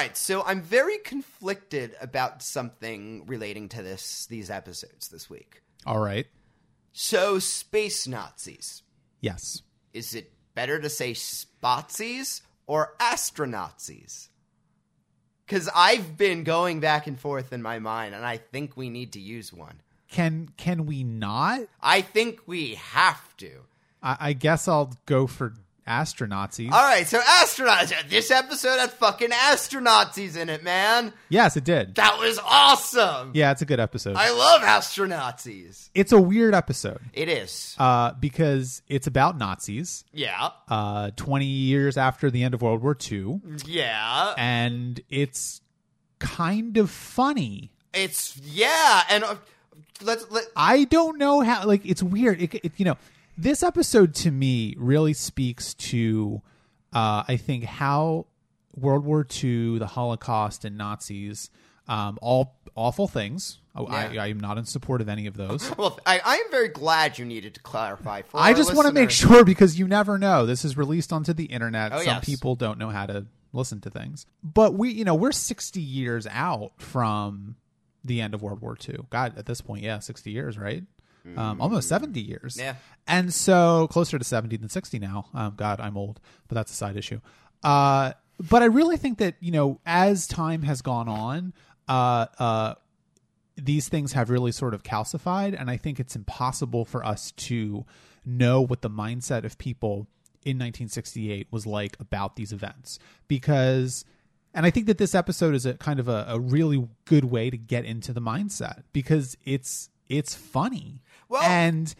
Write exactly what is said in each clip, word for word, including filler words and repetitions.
right, so I'm very conflicted about something relating to this these episodes this week. All right. So, space Nazis. Yes. Is it better to say Spotsies or Astronautsies? Because I've been going back and forth in my mind, and I think we need to use one. Can can we not? I think we have to. I, I guess I'll go for Astronautsies. All right, so astronauts. This episode had fucking Astronautsies in it, man. Yes, it did. That was awesome. Yeah, it's a good episode. I love Astronautsies. It's a weird episode. It is. Uh, because it's about Nazis. Yeah. Uh, twenty years after the end of World War Two. Yeah. And it's kind of funny. It's, yeah, and uh, let's... Let, I don't know how, like, it's weird. It, it, you know, this episode to me really speaks to, uh, I think, how World War Two, the Holocaust, and Nazis, um, all awful things. Oh, yeah. I, I am not in support of any of those. Well, I, I am very glad you needed to clarify. For I our just want to make listeners. sure, because you never know. This is released onto the internet. Oh, Some yes. people don't know how to listen to things. But we, you know, we're sixty years out from the end of World War Two. God, at this point, yeah, sixty years, right? Um, almost seventy years. Yeah. And so closer to seventy than sixty now. Um, God, I'm old, but that's a side issue. Uh, but I really think that, you know, as time has gone on, uh, uh, these things have really sort of calcified. And I think it's impossible for us to know what the mindset of people in nineteen sixty-eight was like about these events. Because, and I think that this episode is a kind of a, a really good way to get into the mindset, because it's, it's funny. Well, and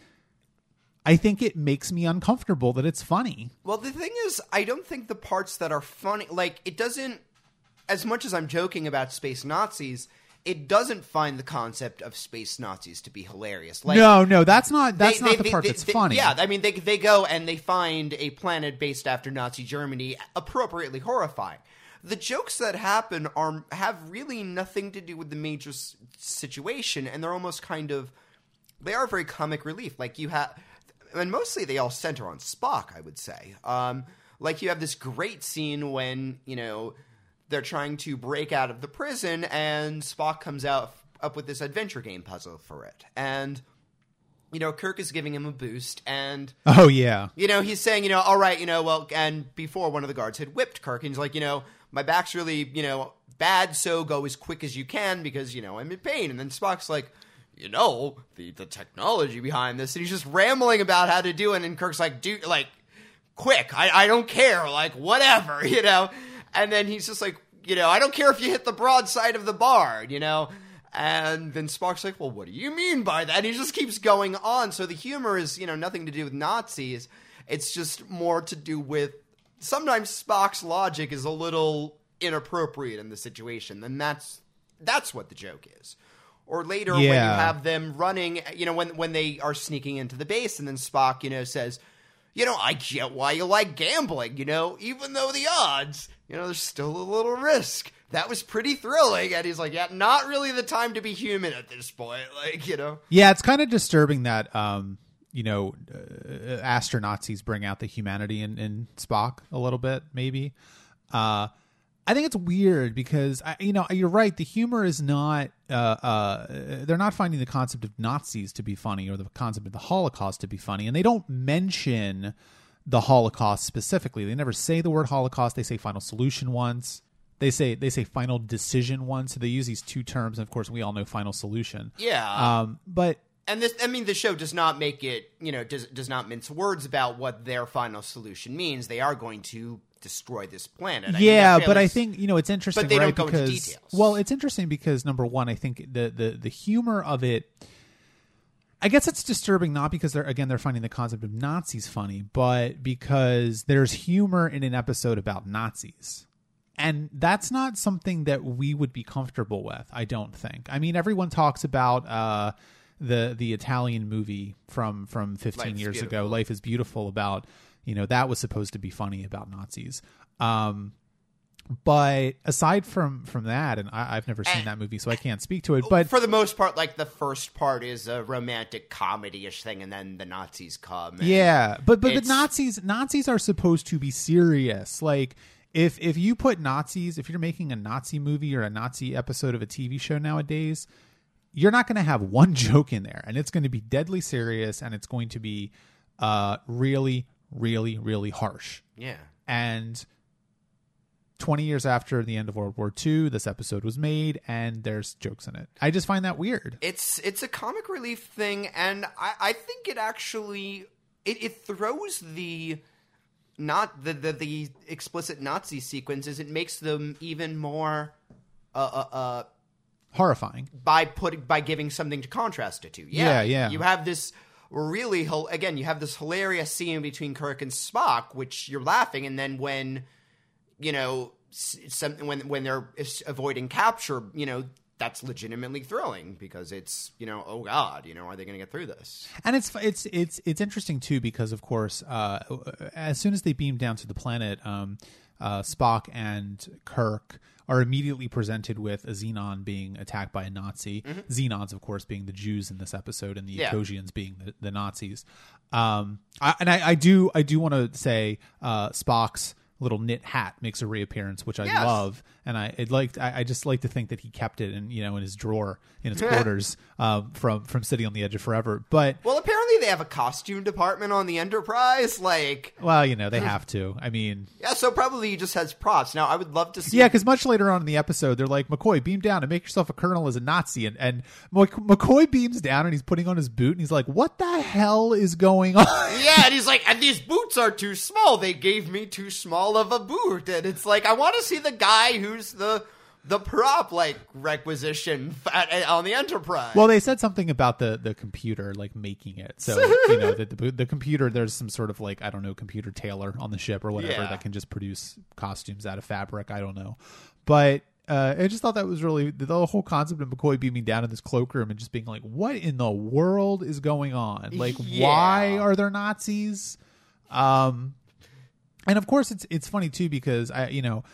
I think it makes me uncomfortable that it's funny. Well, the thing is, I don't think the parts that are funny, like, it doesn't, as much as I'm joking about space Nazis, it doesn't find the concept of space Nazis to be hilarious. Like, no, no, that's not, that's they, not they, the part they, that's they, funny. Yeah, I mean, they they go and they find a planet based after Nazi Germany appropriately horrifying. The jokes that happen are have really nothing to do with the major s- situation, and they're almost kind of, they are very comic relief. Like, you have, and mostly they all center on Spock, I would say. Um, like, you have this great scene when, you know, they're trying to break out of the prison, and Spock comes out up with this adventure game puzzle for it. And, you know, Kirk is giving him a boost, and... Oh, yeah. You know, he's saying, you know, all right, you know, well, and before one of the guards had whipped Kirk, and he's like, you know, my back's really, you know, bad, so go as quick as you can because, you know, I'm in pain. And then Spock's like, you know, the, the technology behind this, and he's just rambling about how to do it, and Kirk's like, dude, like, quick, I, I don't care, like, whatever, you know? And then he's just like, you know, I don't care if you hit the broadside of the barn, you know? And then Spock's like, well, what do you mean by that? And he just keeps going on. So the humor is, you know, nothing to do with Nazis. It's just more to do with, sometimes Spock's logic is a little inappropriate in the situation. And that's, that's what the joke is. Or later yeah. when you have them running, you know, when, when they are sneaking into the base, and then Spock, you know, says, you know, I get why you like gambling, you know, even though the odds, you know, there's still a little risk. That was pretty thrilling. And he's like, yeah, not really the time to be human at this point. Like, you know. Yeah, it's kind of disturbing that, um, you know, uh, astronauts bring out the humanity in, in Spock a little bit, maybe. Uh, I think it's weird because, I, you know, you're right. The humor is not, uh, uh, they're not finding the concept of Nazis to be funny or the concept of the Holocaust to be funny. And they don't mention the Holocaust specifically. They never say the word Holocaust. They say final solution once. They say, they say final decision once. So they use these two terms. And of course, we all know final solution. Yeah. Um, but And this, I mean, the show does not make it, you know, does, does not mince words about what their final solution means. They are going to destroy this planet. I yeah, mean, but I it's, think, you know, it's interesting, but they right? don't go because, into details. Well, it's interesting because, number one, I think the, the, the humor of it, I guess it's disturbing not because they're, again, they're finding the concept of Nazis funny, but because there's humor in an episode about Nazis. And that's not something that we would be comfortable with, I don't think. I mean, everyone talks about uh, the the Italian movie from, from fifteen Life years is ago, Life is Beautiful, about, you know, that was supposed to be funny about Nazis. Um, but aside from, from that, and I, I've never seen And- that movie, so I can't speak to it. But for the most part, like, the first part is a romantic comedy-ish thing, and then the Nazis come. And yeah, but but the it's- Nazis Nazis are supposed to be serious. Like, if if you put Nazis, if you're making a Nazi movie or a Nazi episode of a T V show nowadays, you're not going to have one joke in there, and it's going to be deadly serious, and it's going to be uh, really, really, really harsh. Yeah. And twenty years after the end of World War Two, this episode was made, and there's jokes in it. I just find that weird. It's it's a comic relief thing, and I, I think it actually it, it throws the not the, the the explicit Nazi sequences. It makes them even more uh uh. uh horrifying by putting by giving something to contrast it to. Yeah, Yeah, yeah. You have this really again. You have this hilarious scene between Kirk and Spock, which you're laughing, and then when you know some, when when they're avoiding capture, you know that's legitimately thrilling because it's you know oh god, you know are they going to get through this? And it's it's it's it's interesting too because of course, uh, as soon as they beam down to the planet, um, uh, Spock and Kirk are immediately presented with a Xenon being attacked by a Nazi. Mm-hmm. Xenons, of course, being the Jews in this episode, and the yeah. Ecosians being the, the Nazis. Um, I, and I, I do I do want to say uh, Spock's little knit hat makes a reappearance, which I yes. love, and I it liked. I, I just like to think that he kept it in you know in his drawer in his quarters um, from from sitting on the edge of forever. But well, apparently they have a costume department on the Enterprise. Like, well, you know they have to. I mean, yeah. So probably he just has props. Now I would love to see. Yeah, because much later on in the episode, they're like, McCoy, beam down and make yourself a colonel as a Nazi, and and McCoy beams down and he's putting on his boot and he's like, what the hell is going on? Yeah, and he's like, and these boots are too small. They gave me too small of a boot, and it's like I want to see the guy who's the. The prop like requisition at, at, on the Enterprise. Well, they said something about the, the computer like making it. So you know the, the the computer. There's some sort of like I don't know computer tailor on the ship or whatever yeah. that can just produce costumes out of fabric. I don't know, but uh, I just thought that was really the whole concept of McCoy beaming down in this cloakroom and just being like, "What in the world is going on? Like, yeah. why are there Nazis?" Um, and of course, it's it's funny too because I you know.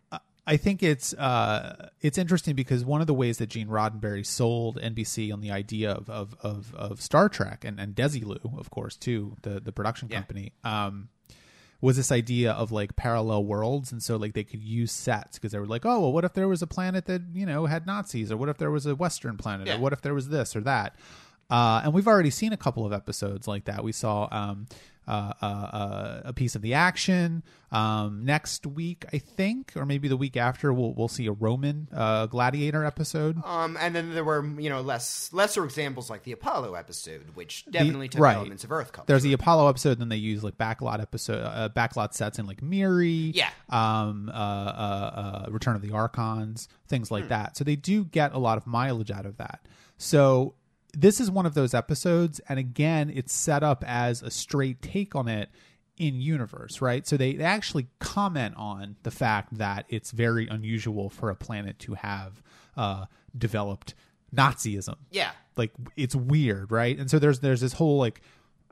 I think it's uh, it's interesting because one of the ways that Gene Roddenberry sold N B C on the idea of of, of, of Star Trek and, and Desilu, of course, too, the, the production yeah. company, um, was this idea of like parallel worlds. And so like they could use sets because they were like, oh, well, what if there was a planet that, you know, had Nazis, or what if there was a Western planet yeah. or what if there was this or that? Uh, and we've already seen a couple of episodes like that. We saw um, uh, uh, uh, a piece of the action. Um, next week, I think, or maybe the week after, we'll we'll see a Roman uh, gladiator episode. Um, and then there were you know less lesser examples like the Apollo episode, which definitely the, took right. elements of Earth culture. There's the Apollo episode, and then they use like backlot episode, uh, backlot sets in like Miri, yeah, um, uh, uh, uh, Return of the Archons, things like hmm. that. So they do get a lot of mileage out of that. So. This is one of those episodes, and again, it's set up as a straight take on it in universe, right? So they actually comment on the fact that it's very unusual for a planet to have uh, developed Nazism. Yeah, like it's weird, right? And so there's there's this whole like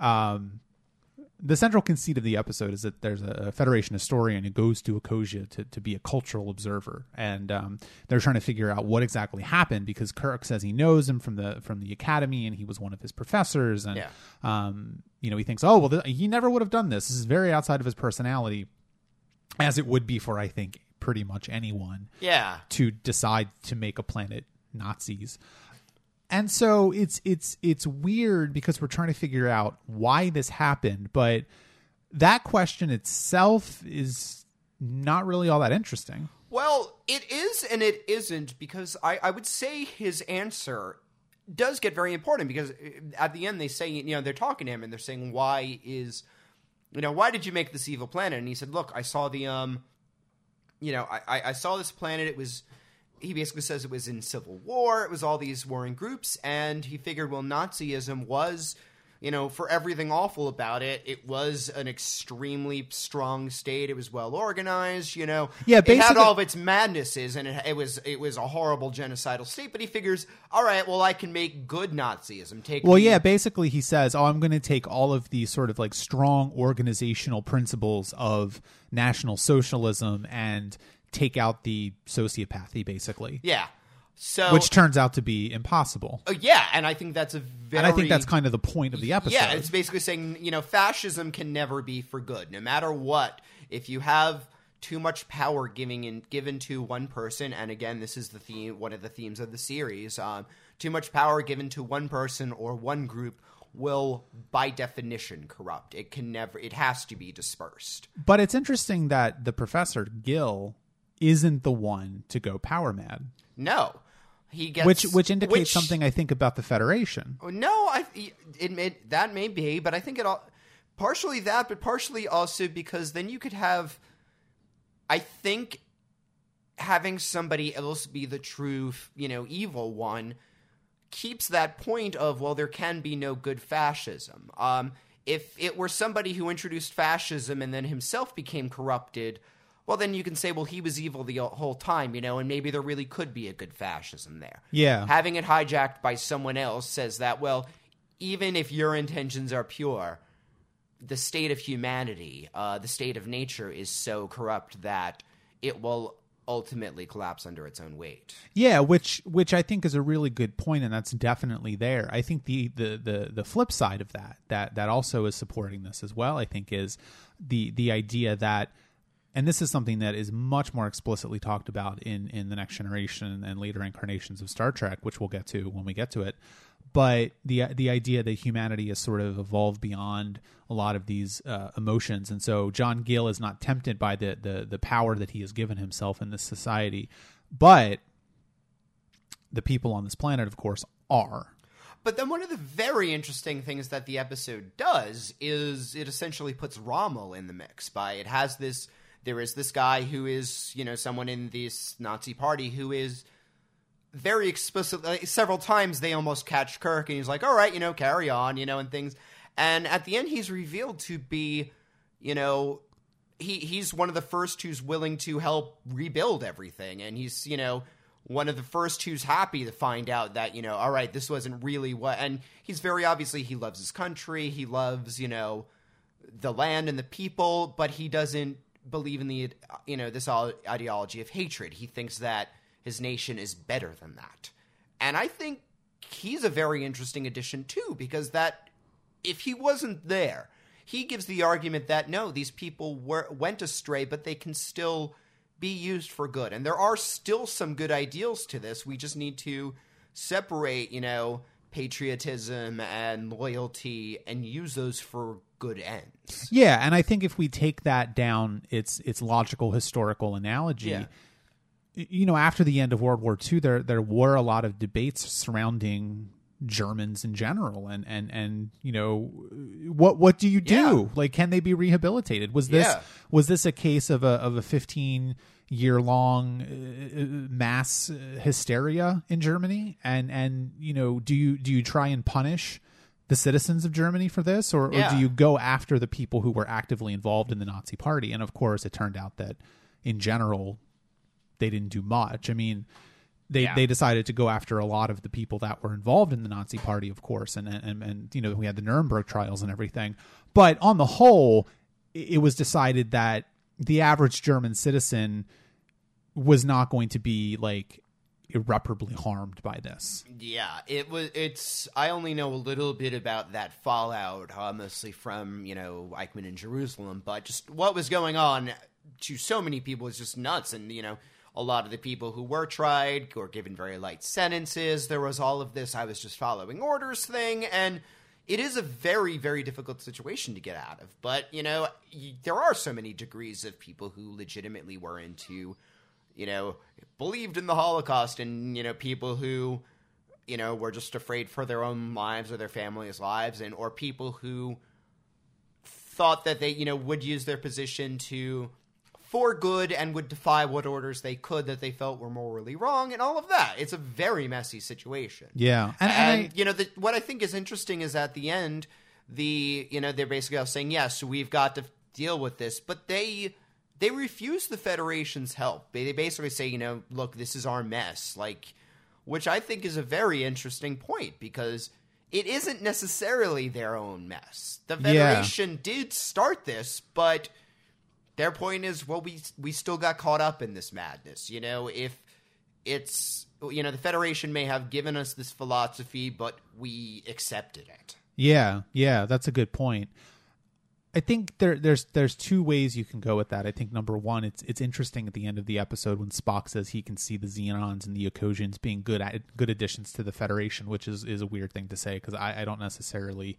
um, the central conceit of the episode is that there's a Federation historian who goes to Ecosia to, to be a cultural observer, and um, they're trying to figure out what exactly happened because Kirk says he knows him from the from the academy and he was one of his professors, and yeah. um, you know he thinks, oh well, th- he never would have done this. This is very outside of his personality, as it would be for I think pretty much anyone. Yeah, to decide to make a planet Nazis. And so it's it's it's weird because we're trying to figure out why this happened, but that question itself is not really all that interesting. Well, it is and it isn't, because I, I would say his answer does get very important, because at the end they say, you know, they're talking to him and they're saying, why is, you know, why did you make this evil planet? And he said, look, I saw the, um, you know, I, I saw this planet. It was... He basically says it was in civil war. It was all these warring groups. And he figured, well, Nazism was, you know, for everything awful about it, it was an extremely strong state. It was well organized, you know. Yeah, basically, it had all of its madnesses, and it, it was it was a horrible genocidal state. But he figures, all right, well, I can make good Nazism. Take well, the- yeah, basically he says, oh, I'm going to take all of these sort of like strong organizational principles of National Socialism and take out the sociopathy, basically. Yeah. So, which turns out to be impossible. Uh, yeah, and I think that's a very... And I think that's kind of the point of the episode. Yeah, it's basically saying, you know, fascism can never be for good. No matter what, if you have too much power giving in, given to one person, and again, this is the theme, one of the themes of the series, um, too much power given to one person or one group will, by definition, corrupt. It can never, it has to be dispersed. But it's interesting that the Professor, Gil, isn't the one to go power mad. No. He gets, which which indicates which, something, I think, about the Federation. No, I, it, it, that may be, but I think it all, partially that, but partially also because then you could have, I think having somebody else be the true, you know, evil one keeps that point of, well, there can be no good fascism. Um, if it were somebody who introduced fascism and then himself became corrupted, well, then you can say, well, he was evil the whole time, you know, and maybe there really could be a good fascism there. Yeah. Having it hijacked by someone else says that, well, even if your intentions are pure, the state of humanity, uh, the state of nature is so corrupt that it will ultimately collapse under its own weight. Yeah, which which I think is a really good point, and that's definitely there. I think the the the, the flip side of that, that that also is supporting this as well, I think, is the the idea that, and this is something that is much more explicitly talked about in, in the Next Generation and later incarnations of Star Trek, which we'll get to when we get to it. But the the idea that humanity has sort of evolved beyond a lot of these uh, emotions. And so John Gill is not tempted by the, the, the power that he has given himself in this society. But the people on this planet, of course, are. But then one of the very interesting things that the episode does is it essentially puts Rommel in the mix. By it has this... There is this guy who is, you know, someone in this Nazi party who is very explicit. Like, several times they almost catch Kirk and he's like, all right, you know, carry on, you know, and things. And at the end, he's revealed to be, you know, he he's one of the first who's willing to help rebuild everything. And he's, you know, one of the first who's happy to find out that, you know, all right, this wasn't really what. And he's very obviously, he loves his country. He loves, you know, the land and the people, but he doesn't believe in the, you know, this ideology of hatred. He thinks that his nation is better than that. And I think he's a very interesting addition too, because that, if he wasn't there, he gives the argument that no, these people were went astray, but they can still be used for good. And there are still some good ideals to this. We just need to separate, you know, patriotism and loyalty and use those for good ends. Yeah, and I think if we take that down its its logical historical analogy, yeah. you know, after the end of World War Two, there there were a lot of debates surrounding Germans in general, and and and you know, what what do you do? Yeah. Like, can they be rehabilitated? Was this Yeah. was this a case of a of a fifteen year long uh, mass hysteria in Germany? And and you know, do you do you try and punish the citizens of Germany for this, or, Yeah. or do you go after the people who were actively involved in the Nazi Party? And of course, it turned out that in general, they didn't do much. I mean, they Yeah. they decided to go after a lot of the people that were involved in the Nazi Party, of course, and and and you know, we had the Nuremberg trials and everything. But on the whole, it was decided that the average German citizen was not going to be like irreparably harmed by this. Yeah, it was. It's. I only know a little bit about that fallout, uh, mostly from, you know, Eichmann in Jerusalem. But just what was going on to so many people was just nuts. And you know, a lot of the people who were tried were given very light sentences. There was all of this "I was just following orders" thing, and it is a very, very difficult situation to get out of. But you know, y- there are so many degrees of people who legitimately were into, you know, believed in the Holocaust, and, you know, people who, you know, were just afraid for their own lives or their families' lives, and or people who thought that they, you know, would use their position to for good and would defy what orders they could that they felt were morally wrong, and all of that. It's a very messy situation. Yeah. And, And, and I, you know, the, what I think is interesting is at the end, the, you know, they're basically all saying, yes, we've got to deal with this, but they... They refuse the Federation's help. They basically say, you know, look, this is our mess, like, which I think is a very interesting point, because it isn't necessarily their own mess. The Federation yeah. did start this, but their point is, well, we we still got caught up in this madness. You know, if it's, you know, the Federation may have given us this philosophy, but we accepted it. Yeah, yeah, that's a good point. I think there, there's there's two ways you can go with that. I think number one, it's it's interesting at the end of the episode when Spock says he can see the Xenons and the Ecosians being good at, good additions to the Federation, which is, is a weird thing to say because I, I don't necessarily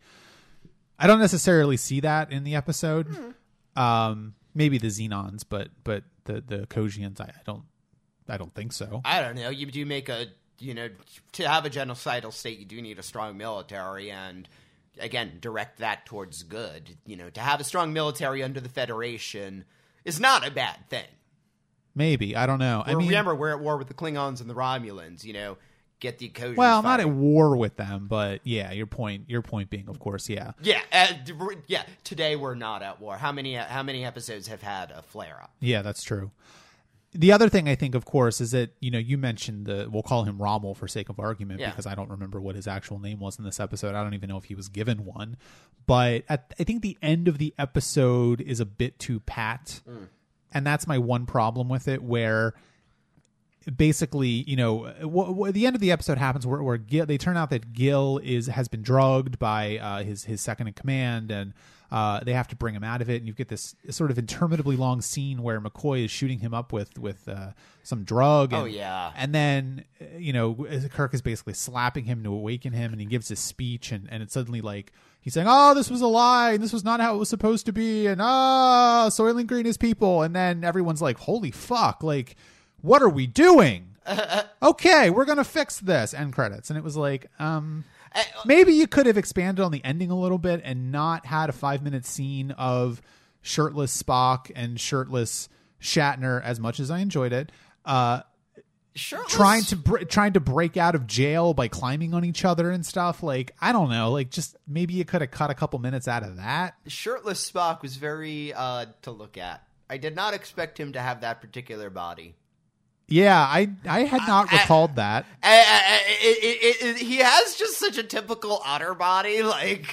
I don't necessarily see that in the episode. Mm. Um, maybe the Xenons, but but the the Ecosians, I, I don't I don't think so. I don't know. You do make a you know to have a genocidal state, you do need a strong military and. Again, direct that towards good. You know, to have a strong military under the Federation is not a bad thing. Maybe. I don't know. We're, I mean, remember, we're at war with the Klingons and the Romulans, you know, get the Ecosians well, fighting. not at war with them, but yeah, your point your point being, of course, yeah. Yeah, uh, yeah, today we're not at war. How many how many episodes have had a flare-up? Yeah, that's true. The other thing I think, of course, is that, you know, you mentioned the, we'll call him Rommel for sake of argument yeah. because I don't remember what his actual name was in this episode. I don't even know if he was given one. But at, I think the end of the episode is a bit too pat. Mm. And that's my one problem with it, where basically, you know, w- w- the end of the episode happens where, where Gil, they turn out that Gil is has been drugged by uh, his, his second in command, and Uh, they have to bring him out of it, and you get this sort of interminably long scene where McCoy is shooting him up with with uh, some drug. And, oh yeah, and then you know Kirk is basically slapping him to awaken him, and he gives his speech, and, and it's suddenly like he's saying, "Oh, this was a lie, and this was not how it was supposed to be," and ah, oh, Soylent Green is people, and then everyone's like, "Holy fuck! Like, what are we doing?" Okay, we're gonna fix this. End credits, and it was like, um. Maybe you could have expanded on the ending a little bit and not had a five minute scene of shirtless Spock and shirtless Shatner, as much as I enjoyed it, uh, shirtless. trying to br- trying to break out of jail by climbing on each other and stuff. Like, I don't know, like just maybe you could have cut a couple minutes out of that. Shirtless Spock was very odd uh, to look at. I did not expect him to have that particular body. Yeah, I I had not I, recalled I, that. I, I, it, it, it, he has just such a typical otter body, like.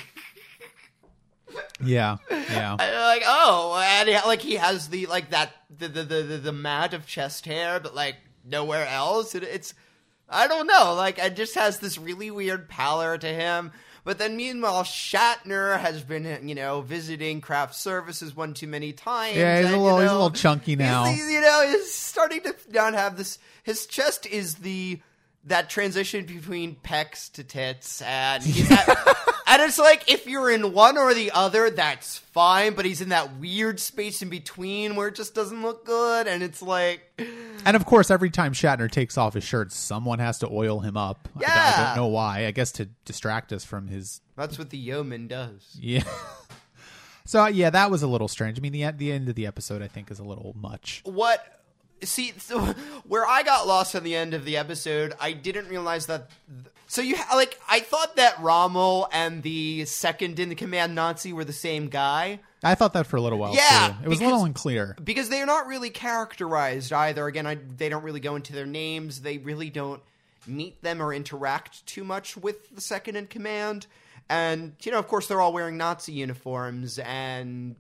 Yeah, yeah. Like, oh, and he, like he has the like that the the, the the mat of chest hair, but like nowhere else. It, it's I don't know, like it just has this really weird pallor to him. But then, meanwhile, Shatner has been, you know, visiting craft services one too many times. Yeah, he's, and, a, little, you know, he's a little chunky now. He's, you know, he's starting to not have this. His chest is the that transition between pecs to tits, and he's at, and it's like if you're in one or the other, that's fine. But he's in that weird space in between where it just doesn't look good, and it's like. And of course, every time Shatner takes off his shirt, someone has to oil him up. Yeah. I, I don't know why. I guess to distract us from his. That's what the yeoman does. Yeah. So yeah, that was a little strange. I mean, the the end of the episode, I think, is a little much. What? See, so where I got lost at the end of the episode, I didn't realize that. Th- so you ha- like, I thought that Rommel and the second in the command Nazi were the same guy. I thought that for a little while. Yeah, too. It was because, a little unclear because they're not really characterized either. Again, I, they don't really go into their names. They really don't meet them or interact too much with the second in command. And you know, of course, they're all wearing Nazi uniforms and.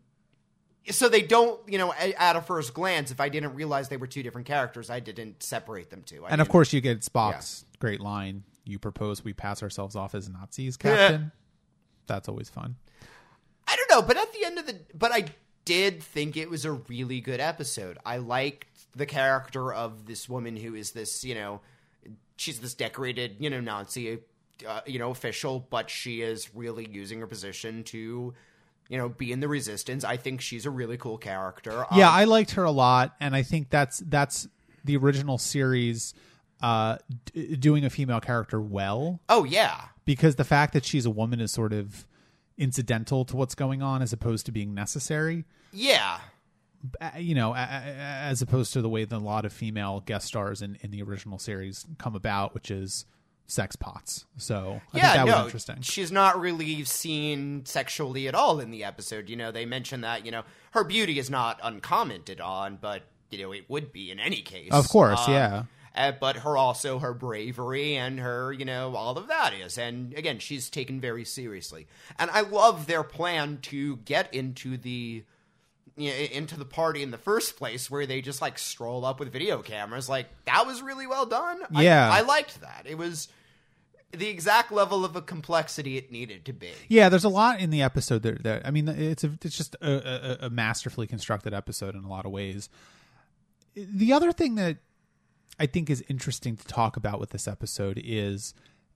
So they don't, you know, at a first glance, if I didn't realize they were two different characters, I didn't separate them two. I and of course, you get Spock's yeah. great line, "You propose we pass ourselves off as Nazis, Captain." That's always fun. I don't know, but at the end of the... But I did think it was a really good episode. I liked the character of this woman who is this, you know... She's this decorated, you know, Nazi, uh, you know, official, but she is really using her position to... you know, be in the Resistance. I think she's a really cool character. Um, yeah, I liked her a lot, and I think that's that's the original series uh, d- doing a female character well. Oh, yeah. Because the fact that she's a woman is sort of incidental to what's going on as opposed to being necessary. Yeah. You know, as opposed to the way that a lot of female guest stars in, in the original series come about, which is... sex pots. So I yeah, think that no, was interesting. She's not really seen sexually at all in the episode. You know, they mention that, you know, her beauty is not uncommented on, but, you know, it would be in any case. Of course, um, yeah. Uh, but her also, her bravery and her, you know, all of that is. And again, she's taken very seriously. And I love their plan to get into the... You know, into the party in the first place where they just like stroll up with video cameras. Like that was really well done. Yeah. I, I liked that. It was, the exact level of a complexity it needed to be. Yeah, there's a lot in the episode that, that I mean, it's a, it's just a, a, a masterfully constructed episode in a lot of ways. The other thing that I think is interesting to talk about with this episode is,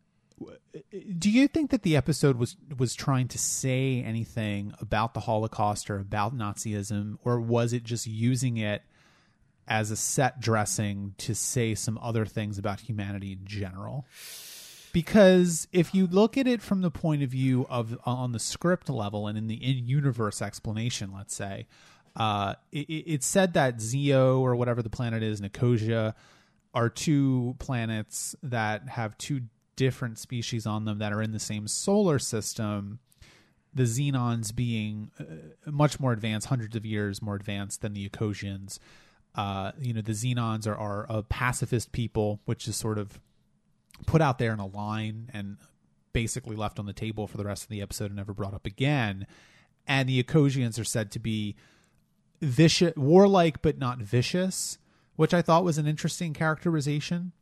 do you think that the episode was was trying to say anything about the Holocaust or about Nazism, or was it just using it as a set dressing to say some other things about humanity in general? Because if you look at it from the point of view of on the script level and in the in-universe explanation, let's say, uh, it, it said that Zeo, or whatever the planet is, Nicosia, are two planets that have two different species on them that are in the same solar system. The Xenons being uh, much more advanced, hundreds of years more advanced than the Ecosians. Uh, you know, the Xenons are, are a pacifist people, which is sort of put out there in a line and basically left on the table for the rest of the episode and never brought up again. And the Ecosians are said to be vicious, warlike, but not vicious, which I thought was an interesting characterization.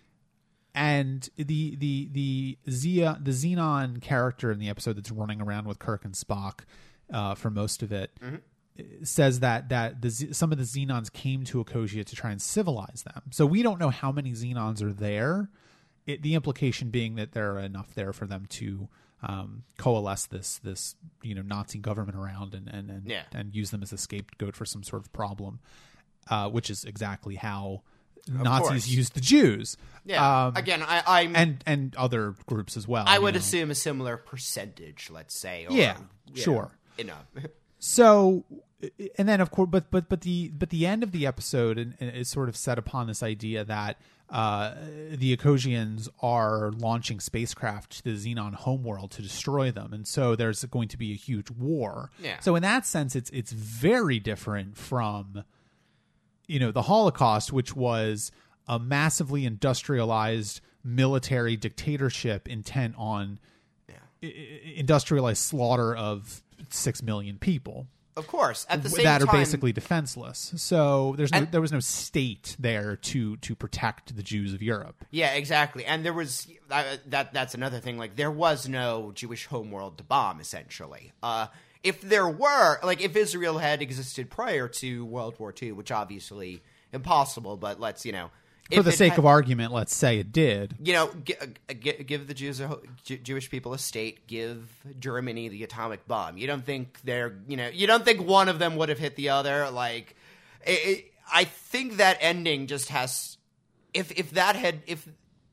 And the the the Zia, the Xenon character in the episode that's running around with Kirk and Spock uh, for most of it, mm-hmm. says that that the some of the Xenons came to Ecosia to try and civilize them. So we don't know how many Xenons are there. It, the implication being that there are enough there for them to um, coalesce this this you know Nazi government around and and and, yeah. and use them as a scapegoat for some sort of problem, uh, which is exactly how Nazis used the Jews. Yeah. Um, Again, I, I'm and and other groups as well. I would know. assume a similar percentage, let's say. Or, yeah, you sure. Know, you know. So, and then of course, but but but the but the end of the episode and, and is sort of set upon this idea that uh, the Ecosians are launching spacecraft to the Xenon homeworld to destroy them, and so there's going to be a huge war. Yeah. So in that sense, it's it's very different from, you know, the Holocaust, which was a massively industrialized military dictatorship intent on yeah. I- industrialized slaughter of six million people. Of course, at the same that time, are basically defenseless. So there's no, and, there was no state there to to protect the Jews of Europe. Yeah, exactly. And there was uh, that. That's another thing. Like there was no Jewish homeworld to bomb. Essentially, uh, if there were, like, if Israel had existed prior to World War Two, which obviously impossible, but let's you know, for the sake had, of argument, let's say it did. You know, g- g- give the Jews, a, J- Jewish people a state. Give Germany the atomic bomb. You don't think they're, you know, you don't think one of them would have hit the other? Like, it, it, I think that ending just has. If if that had if.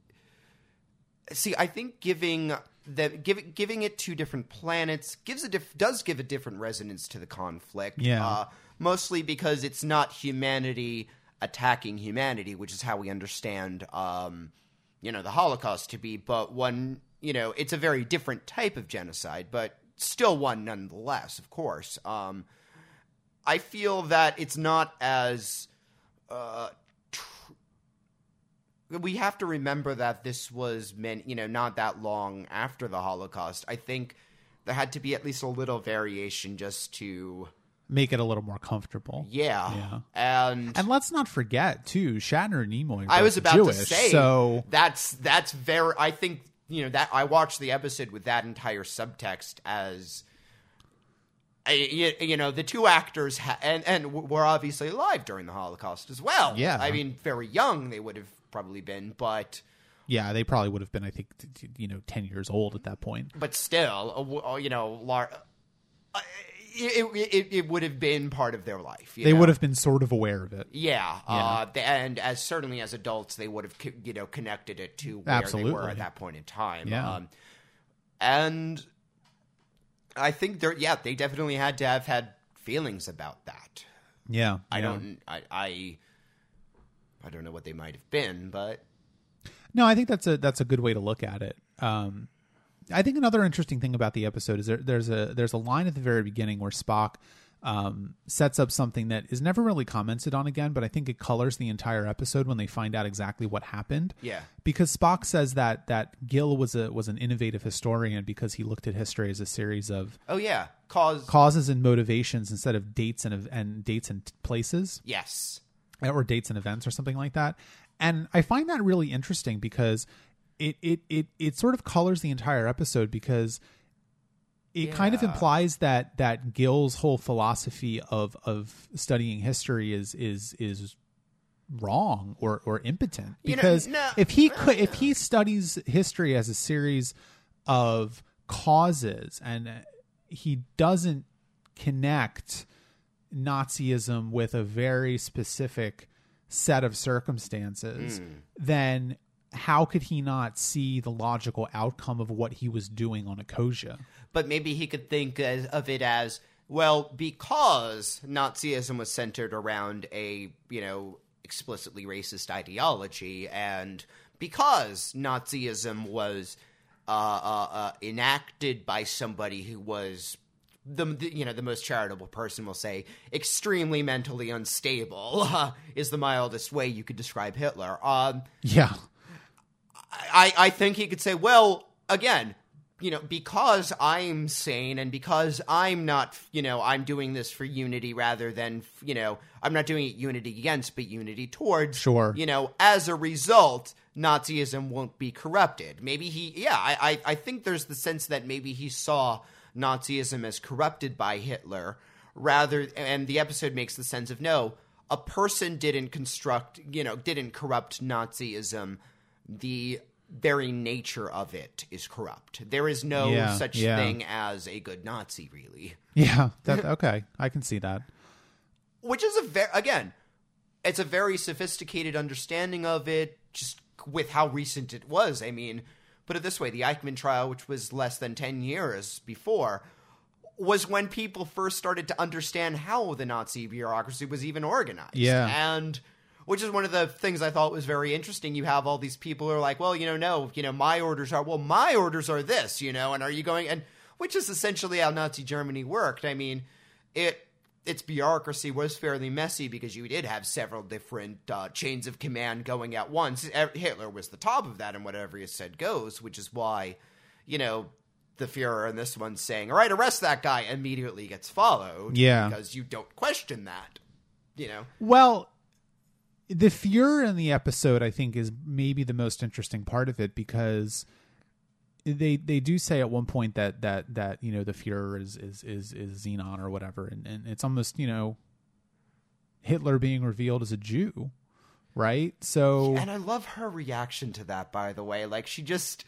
See, I think giving the giving giving it two different planets gives a diff, does give a different resonance to the conflict. Yeah, uh, mostly because it's not humanity attacking humanity, which is how we understand, um, you know, the Holocaust to be. But one, you know, it's a very different type of genocide, but still one nonetheless, of course. Um, I feel that it's not as uh, tr- we have to remember that this was meant, you know, not that long after the Holocaust. I think there had to be at least a little variation just to make it a little more comfortable. Yeah. yeah. And and let's not forget too, Shatner and Nimoy. I was about Jewish, to say so that's that's very. I think you know that I watched the episode with that entire subtext as. You, you know, the two actors ha- and and were obviously alive during the Holocaust as well. Yeah. I mean, very young they would have probably been, but yeah, they probably would have been. I think you know, ten years old at that point. But still, you know, lar- it, it, it would have been part of their life. You they know? would have been sort of aware of it. Yeah, yeah. Uh, and as certainly as adults, they would have you know connected it to where Absolutely. they were at that point in time. Yeah, um, and I think they're yeah they definitely had to have had feelings about that. Yeah, I yeah. don't I, I I don't know what they might have been, but no, I think that's a that's a good way to look at it. Um, I think another interesting thing about the episode is there, there's a there's a line at the very beginning where Spock um, sets up something that is never really commented on again, but I think it colors the entire episode when they find out exactly what happened. Yeah, because Spock says that that Gil was a was an innovative historian because he looked at history as a series of oh yeah cause causes and motivations instead of dates and and dates and places. Yes, or dates and events or something like that. And I find that really interesting because it, it, it, it sort of colors the entire episode because it Yeah. kind of implies that that Gil's whole philosophy of of studying history is is is wrong or or impotent. You know, Because no- if he could, if he studies history as a series of causes and he doesn't connect Nazism with a very specific set of circumstances, Hmm. then how could he not see the logical outcome of what he was doing on Ecosia? But maybe he could think as, of it as, well, because Nazism was centered around a, you know, explicitly racist ideology, and because Nazism was uh, uh, uh, enacted by somebody who was the, the you know the most charitable person will say extremely mentally unstable is the mildest way you could describe Hitler. Um, Yeah. I, I think he could say, well, again, you know, because I'm sane and because I'm not, you know, I'm doing this for unity rather than, you know, I'm not doing it unity against, but unity towards. Sure. You know, as a result, Nazism won't be corrupted. Maybe he, yeah, I, I, I think there's the sense that maybe he saw Nazism as corrupted by Hitler rather, and the episode makes the sense of, no, a person didn't construct, you know, didn't corrupt Nazism. The very nature of it is corrupt. There is no Yeah, such yeah. thing as a good Nazi, really. Yeah. That, okay. I can see that. Which is a very, again, it's a very sophisticated understanding of it, just with how recent it was. I mean, put it this way, the Eichmann trial, which was less than ten years before, was when people first started to understand how the Nazi bureaucracy was even organized. Yeah. And which is one of the things I thought was very interesting. You have all these people who are like, well, you know, no, you know, my orders are, well, my orders are this, you know, and are you going, and which is essentially how Nazi Germany worked. I mean, it, its bureaucracy was fairly messy because you did have several different uh, chains of command going at once. Hitler was the top of that, and whatever he said goes, which is why, you know, the Fuhrer in this one's saying, all right, arrest that guy, immediately gets followed. Yeah. Because you don't question that, you know. Well, the Fuhrer in the episode, I think, is maybe the most interesting part of it because they they do say at one point that that that you know the Fuhrer is is is, is Xenon or whatever, and, and it's almost, you know, Hitler being revealed as a Jew, right? So And I love her reaction to that, by the way. Like, she just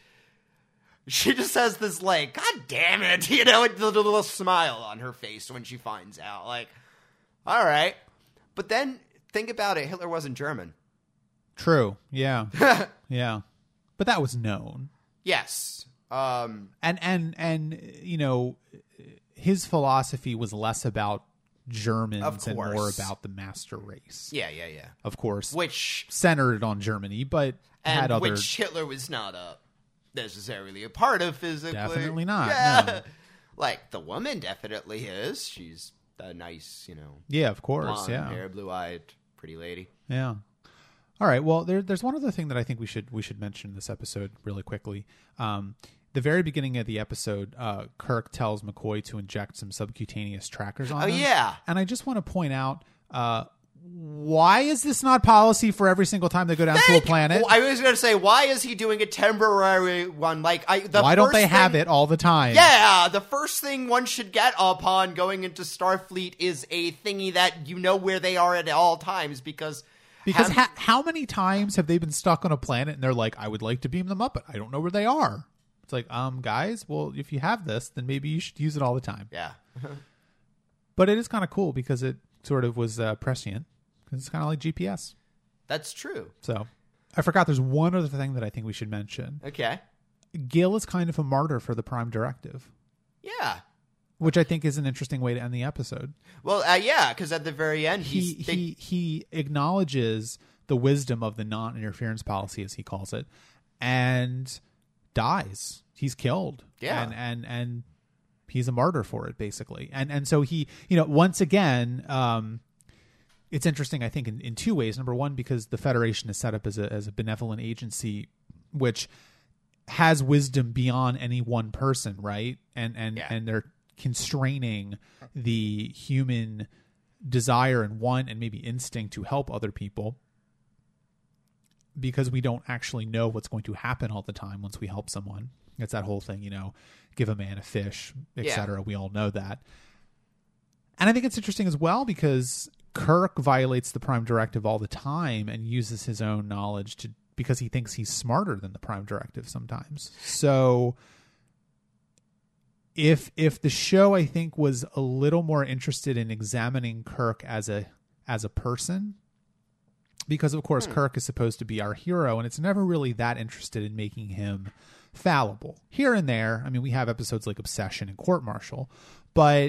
she just has this, like, God damn it, you know, the little smile on her face when she finds out. Like, all right. But then think about it, Hitler wasn't German. true, yeah, yeah, but that was known. Yes. Um, and and and you know, his philosophy was less about Germans Of and more course. about the master race. yeah, yeah, yeah. Of course, Which centered on Germany, but and had other. which Hitler was not a necessarily a part of physically. Definitely not, Yeah. no. Like, the woman definitely is. She's a nice, you know, Yeah, of course, blonde yeah, hair, blue-eyed, pretty lady. yeah. All right. Well, there, there's one other thing that I think we should we should mention in this episode really quickly. Um, the very beginning of the episode, uh, Kirk tells McCoy to inject some subcutaneous trackers on Oh, him. yeah. And I just want to point out, uh, why is this not policy for every single time they go down to a Thank- planet? I was going to say, why is he doing a temporary one? Like, I. The Why don't first they have thing- it all the time? Yeah, the first thing one should get upon going into Starfleet is a thingy that you know where they are at all times, because Because have- ha- how many times have they been stuck on a planet and they're like, I would like to beam them up, but I don't know where they are. It's like, um, guys, well, if you have this, then maybe you should use it all the time. yeah, But it is kind of cool because it sort of was uh, prescient. Because it's kind of like G P S. that's true. So I forgot there's one other thing that I think we should mention. Okay, Gil is kind of a martyr for the Prime Directive, yeah. which I think is an interesting way to end the episode. Well, uh, yeah, because at the very end, He he's they- he he acknowledges the wisdom of the non-interference policy, as he calls it, and dies. He's killed. Yeah. and and and he's a martyr for it, basically. And and so he, you know, once again, um, it's interesting, I think, in, in two ways. Number one, because the Federation is set up as a as a benevolent agency, which has wisdom beyond any one person, right? And and Yeah. and they're constraining the human desire and want and maybe instinct to help other people. because we don't actually know what's going to happen all the time once we help someone. It's that whole thing, you know, give a man a fish, et cetera. Yeah. We all know that. And I think it's interesting as well because Kirk violates the Prime Directive all the time and uses his own knowledge to because he thinks he's smarter than the Prime Directive sometimes. So if if the show, I think, was a little more interested in examining Kirk as a as a person, because of course hmm. Kirk is supposed to be our hero, and it's never really that interested in making him fallible. Here and there, I mean, we have episodes like Obsession and Court Martial, but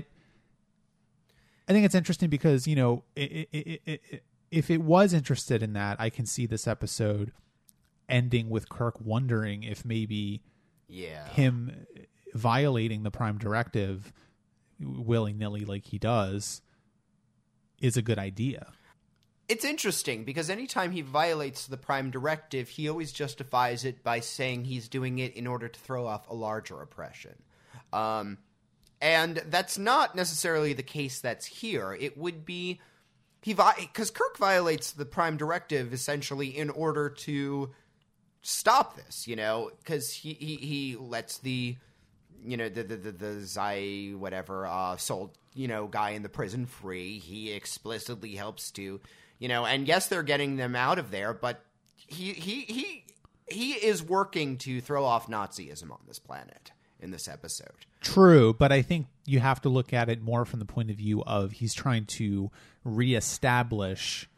I think it's interesting because, you know, it, it, it, it, if it was interested in that, I can see this episode ending with Kirk wondering if maybe yeah. him violating the Prime Directive willy-nilly like he does is a good idea. It's interesting because anytime he violates the Prime Directive, he always justifies it by saying he's doing it in order to throw off a larger oppression. Um, and that's not necessarily the case that's here. It would be... he because Kirk violates the Prime Directive essentially in order to stop this, you know, because he, he, he lets the, you know, the, the, the, the Zai, whatever, uh, sold, you know, guy in the prison free. He explicitly helps to... You know, and yes, they're getting them out of there, but he he he he is working to throw off Nazism on this planet in this episode. True, but I think you have to look at it more from the point of view of he's trying to reestablish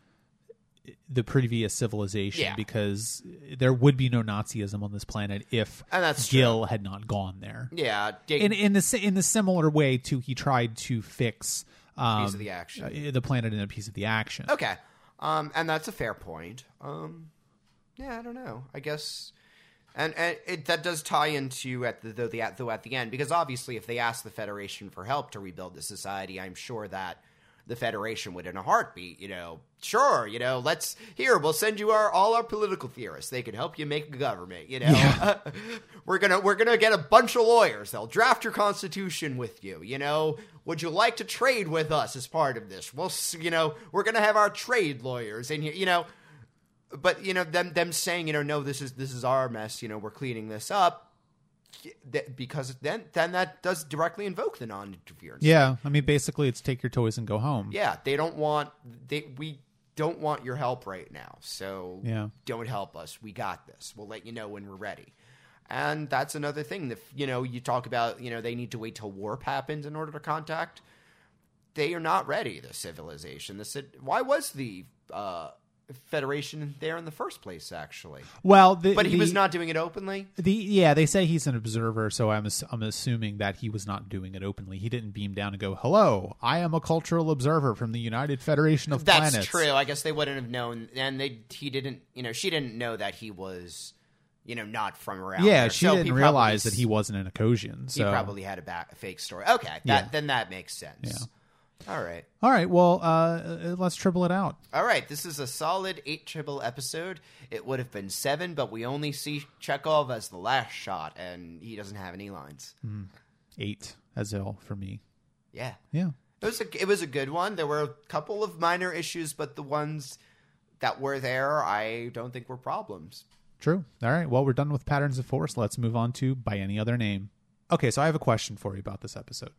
the previous civilization, yeah. because there would be no Nazism on this planet if and that's Gil true. had not gone there. Yeah, dig- in in the in the similar way to he tried to fix um, piece of the action, uh, the planet in a piece of the action. Okay. Um, and that's a fair point. Um, yeah, I don't know. I guess, and, and it, that does tie into at the though the at, though at the end, because obviously, if they asked the Federation for help to rebuild the society, I'm sure that the Federation would, in a heartbeat, you know, sure, you know, let's here we'll send you our all our political theorists. They can help you make a government. You know, yeah. we're gonna we're gonna get a bunch of lawyers. They'll draft your constitution with you. You know. Would you like to trade with us as part of this? Well, you know, we're going to have our trade lawyers in here, you know, but, you know, them them saying, you know, no, this is this is our mess, you know, we're cleaning this up, because then then that does directly invoke the non-interference. Yeah, I mean, basically it's take your toys and go home. Yeah, they don't want, they we don't want your help right now, so yeah. don't help us. We got this. We'll let you know when we're ready. And that's another thing that, you know, you talk about, you know, they need to wait till warp happens in order to contact. They are not ready, the civilization. The, why was the uh, Federation there in the first place, actually? Well, the, But he the, was not doing it openly? The Yeah, they say he's an observer, so I'm, I'm assuming that he was not doing it openly. He didn't beam down and go, hello, I am a cultural observer from the United Federation of That's Planets. That's true. I guess they wouldn't have known. And they he didn't, you know, she didn't know that he was... you know, not from around Yeah, there. she so didn't realize probably, that he wasn't an Ecosian. So. He probably had a, back, a fake story. Okay, that, yeah. then that makes sense. Yeah. All right. All right, well, uh, let's triple it out. All right, this is a solid eight triple episode. It would have been seven, but we only see Chekhov as the last shot, and he doesn't have any lines. Mm. Eight as well for me. Yeah. Yeah. It was, a, it was a good one. There were a couple of minor issues, but the ones that were there, I don't think were problems. True. All right. Well, we're done with Patterns of Force. Let's move on to By Any Other Name. Okay, so I have a question for you about this episode.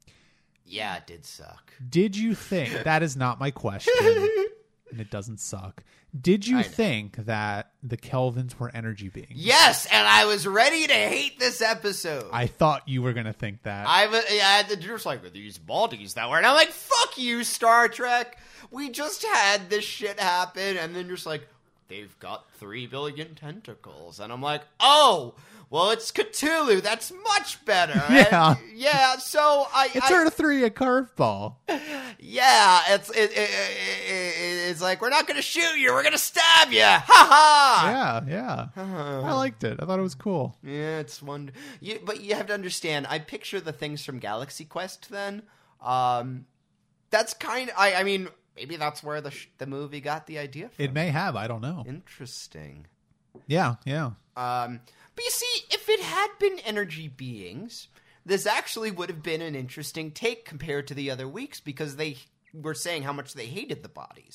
Yeah, it did suck. Did you think... that is not my question, and it doesn't suck. Did you think that the Kelvins were energy beings? Yes, and I was ready to hate this episode. I thought you were going to think that. I was, yeah, the just like, these bodies that were... And I'm like, fuck you, Star Trek. We just had this shit happen, and then you're just like... they've got three billion tentacles. And I'm like, oh, well, it's Cthulhu. That's much better. Yeah. And, yeah, so I... It's I, sort of three a curveball. Yeah, it's it, it, it, it's like, we're not going to shoot you. We're going to stab you. Ha ha! Yeah, yeah. I liked it. I thought it was cool. Yeah, it's one... You, but you have to understand, I picture the things from Galaxy Quest then. Um, that's kind of... I, I mean... Maybe that's where the sh- the movie got the idea from. It may have. I don't know. Interesting. Yeah, yeah. Um, but you see, if it had been energy beings, this actually would have been an interesting take compared to the other weeks, because they were saying how much they hated the bodies.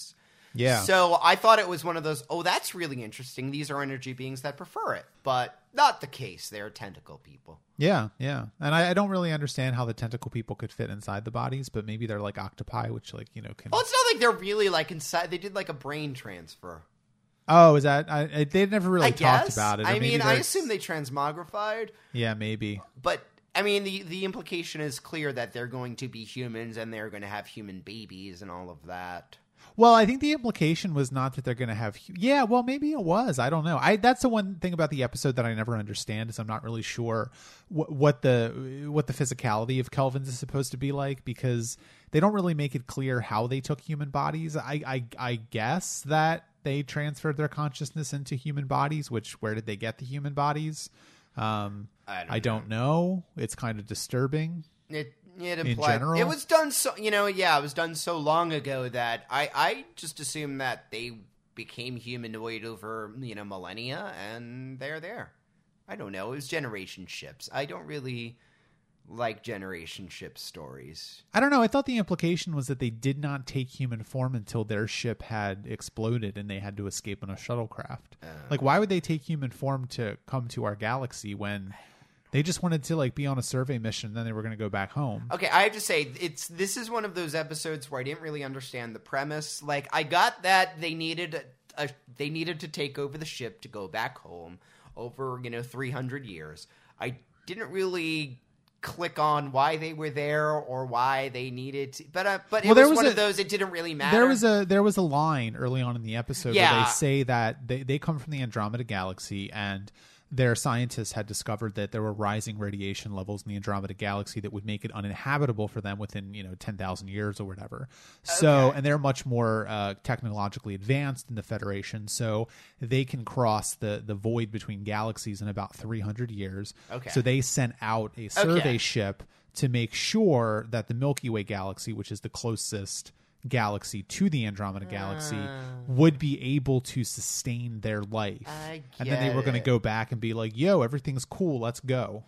Yeah. So I thought it was one of those, oh, that's really interesting. These are energy beings that prefer it. But not the case. They're tentacle people. Yeah, yeah. And I, I don't really understand how the tentacle people could fit inside the bodies, but maybe they're like octopi, which like, you know, can... Well, it's not like they're really like inside. They did like a brain transfer. Oh, is that... I, I, they never really I talked guess. about it. I mean, I they're- assume they transmogrified. Yeah, maybe. But, I mean, the, the implication is clear that they're going to be humans and they're going to have human babies and all of that. Well, I think the implication was not that they're going to have. Yeah, well, maybe it was. I don't know. I that's the one thing about the episode that I never understand is I'm not really sure what, what the what the physicality of Kelvins is supposed to be like, because they don't really make it clear how they took human bodies. I I, I guess that they transferred their consciousness into human bodies. Which where did they get the human bodies? Um, I don't I don't know. It's kind of disturbing. It it In implied general? it was done so you know yeah it was done so long ago that I I just assumed that they became humanoid over you know millennia and they're there. I don't know. It was generation ships. I don't really like generation ship stories. I don't know. I thought the implication was that they did not take human form until their ship had exploded and they had to escape in a shuttlecraft. Uh, Like, why would they take human form to come to our galaxy when they just wanted to like be on a survey mission and then they were going to go back home? Okay, I have to say it's this is one of those episodes where I didn't really understand the premise. Like, I got that they needed a, a they needed to take over the ship to go back home over you know three hundred years. I didn't really click on why they were there or why they needed to, but uh, but it Well, there was, was one a- of those. It didn't really matter. There was a there was a line early on in the episode where Yeah. they say that they, they come from the Andromeda Galaxy and their scientists had discovered that there were rising radiation levels in the Andromeda Galaxy that would make it uninhabitable for them within, you know, ten thousand years or whatever. So, Okay. and they're much more uh, technologically advanced than the Federation, so they can cross the, the void between galaxies in about three hundred years. Okay. So they sent out a survey Okay. ship to make sure that the Milky Way galaxy, which is the closest galaxy to the Andromeda Galaxy, would be able to sustain their life. I And then they were get going to it. go back and be like, yo, everything's cool, let's go.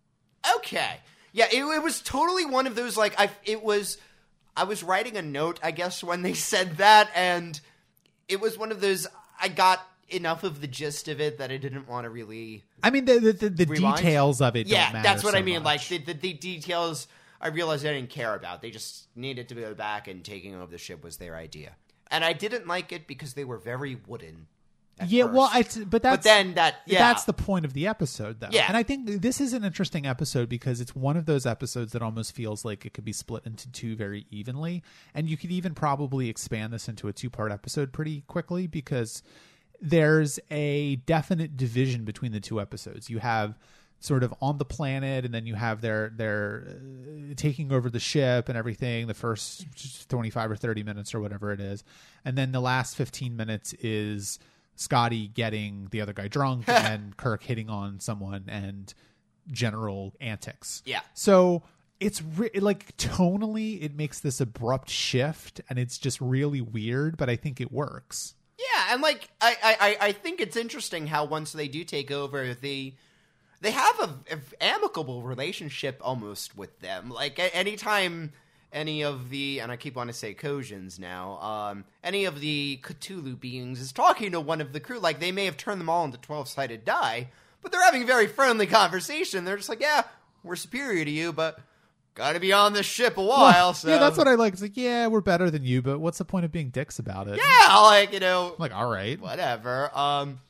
Okay. Yeah, it, it was totally one of those, like, I, it was, I was writing a note, I guess, when they said that, and it was one of those, I got enough of the gist of it that I didn't want to really... I mean, the the, the, the Rewind? details of it Yeah, don't matter that's what so I mean. much. Like, the, the, the details, I realized I didn't care about. They just needed to go back, and taking over the ship was their idea. And I didn't like it because they were very wooden. at yeah, first. well, I, but that's But then that, yeah. that's the point of the episode, though. Yeah. And I think this is an interesting episode because it's one of those episodes that almost feels like it could be split into two very evenly. And you could even probably expand this into a two-part episode pretty quickly because there's a definite division between the two episodes. You have sort of on the planet, and then you have their their uh, taking over the ship and everything, the first twenty-five or thirty minutes or whatever it is. And then the last fifteen minutes is Scotty getting the other guy drunk and Kirk hitting on someone and general antics. Yeah. So it's re- like tonally, it makes this abrupt shift, and it's just really weird, but I think it works. Yeah, and like I, I, I think it's interesting how once they do take over, they they have a, a amicable relationship almost with them. Like a- anytime any of the, and I keep wanting to say Kojans now, um, any of the Cthulhu beings is talking to one of the crew, like they may have turned them all into twelve-sided die, but they're having a very friendly conversation. They're just like, yeah, we're superior to you, but gotta be on this ship a while. So Yeah, that's what I like. It's like, yeah, we're better than you, but what's the point of being dicks about it? yeah, like you know, I'm like, all right. whatever. Um,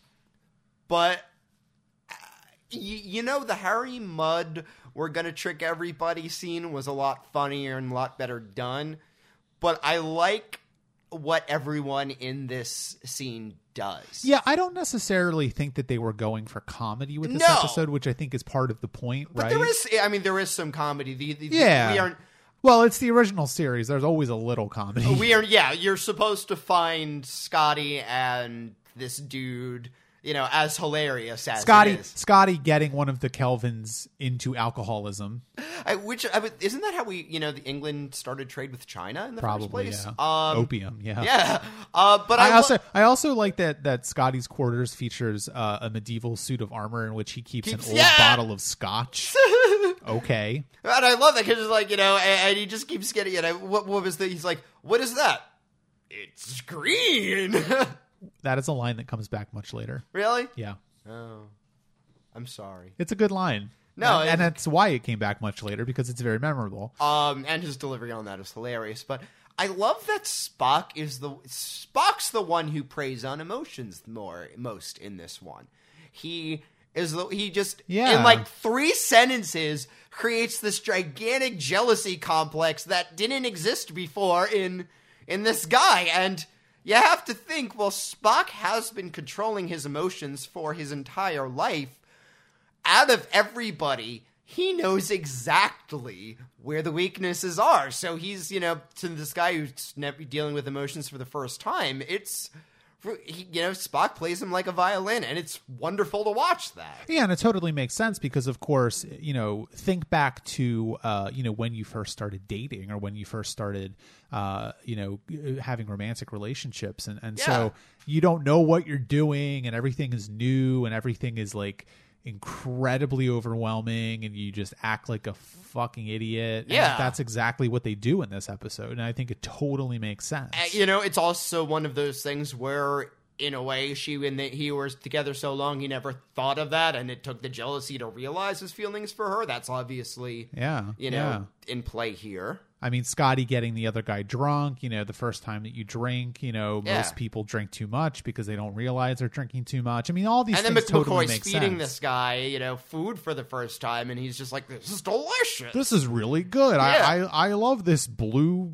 but uh, y- you know, the Harry Mudd "we're gonna trick everybody" scene was a lot funnier and a lot better done. But I like what everyone in this scene does. Yeah, I don't necessarily think that they were going for comedy with this No. episode, which I think is part of the point, but right? there is, I mean, there is some comedy. The, the, Yeah. we aren't. Well, it's the original series. There's always a little comedy. We are. Yeah, you're supposed to find Scotty and this dude, you know, as hilarious as Scotty, it is. Scotty getting one of the Kelvins into alcoholism. I, which I would, isn't that how we, you know, the England started trade with China in the Probably, first place? yeah. Um, Opium, yeah. Yeah, uh, but I, I lo- also I also like that that Scotty's quarters features uh, a medieval suit of armor in which he keeps, Keeps- an old yeah! bottle of scotch. Okay. and I love that because like you know, and, and he just keeps getting, you know, what, what was the? He's like, what is that? it's green. That is a line that comes back much later. Really? Yeah. Oh, I'm sorry. It's a good line. No, and, and that's why it came back much later, because it's very memorable. Um, and his delivery on that is hilarious. But I love that Spock is the Spock's the one who preys on emotions more most in this one. He is the, he just Yeah. in like three sentences creates this gigantic jealousy complex that didn't exist before in in this guy. And you have to think, well, Spock has been controlling his emotions for his entire life. Out of everybody, he knows exactly where the weaknesses are. So he's, you know, to this guy who's never dealing with emotions for the first time, it's, he, you know, Spock plays him like a violin, and it's wonderful to watch that. Yeah, and it totally makes sense because, of course, you know, think back to, uh, you know, when you first started dating or when you first started, uh, you know, having romantic relationships. And, and Yeah. so you don't know what you're doing, and everything is new, and everything is like incredibly overwhelming, and you just act like a fucking idiot. And Yeah. that's exactly what they do in this episode, and I think it totally makes sense. Uh, you know, it's also one of those things where, in a way, she and the, he were together so long, he never thought of that, and it took the jealousy to realize his feelings for her. That's obviously, Yeah, you know, yeah. in play here. I mean, Scotty getting the other guy drunk, you know, the first time that you drink, you know, Yeah. most people drink too much because they don't realize they're drinking too much. I mean, all these And then things Mc- totally McCoy's make feeding sense. this guy, you know, food for the first time, and he's just like, this is delicious. This is really good. Yeah. I, I I love this blue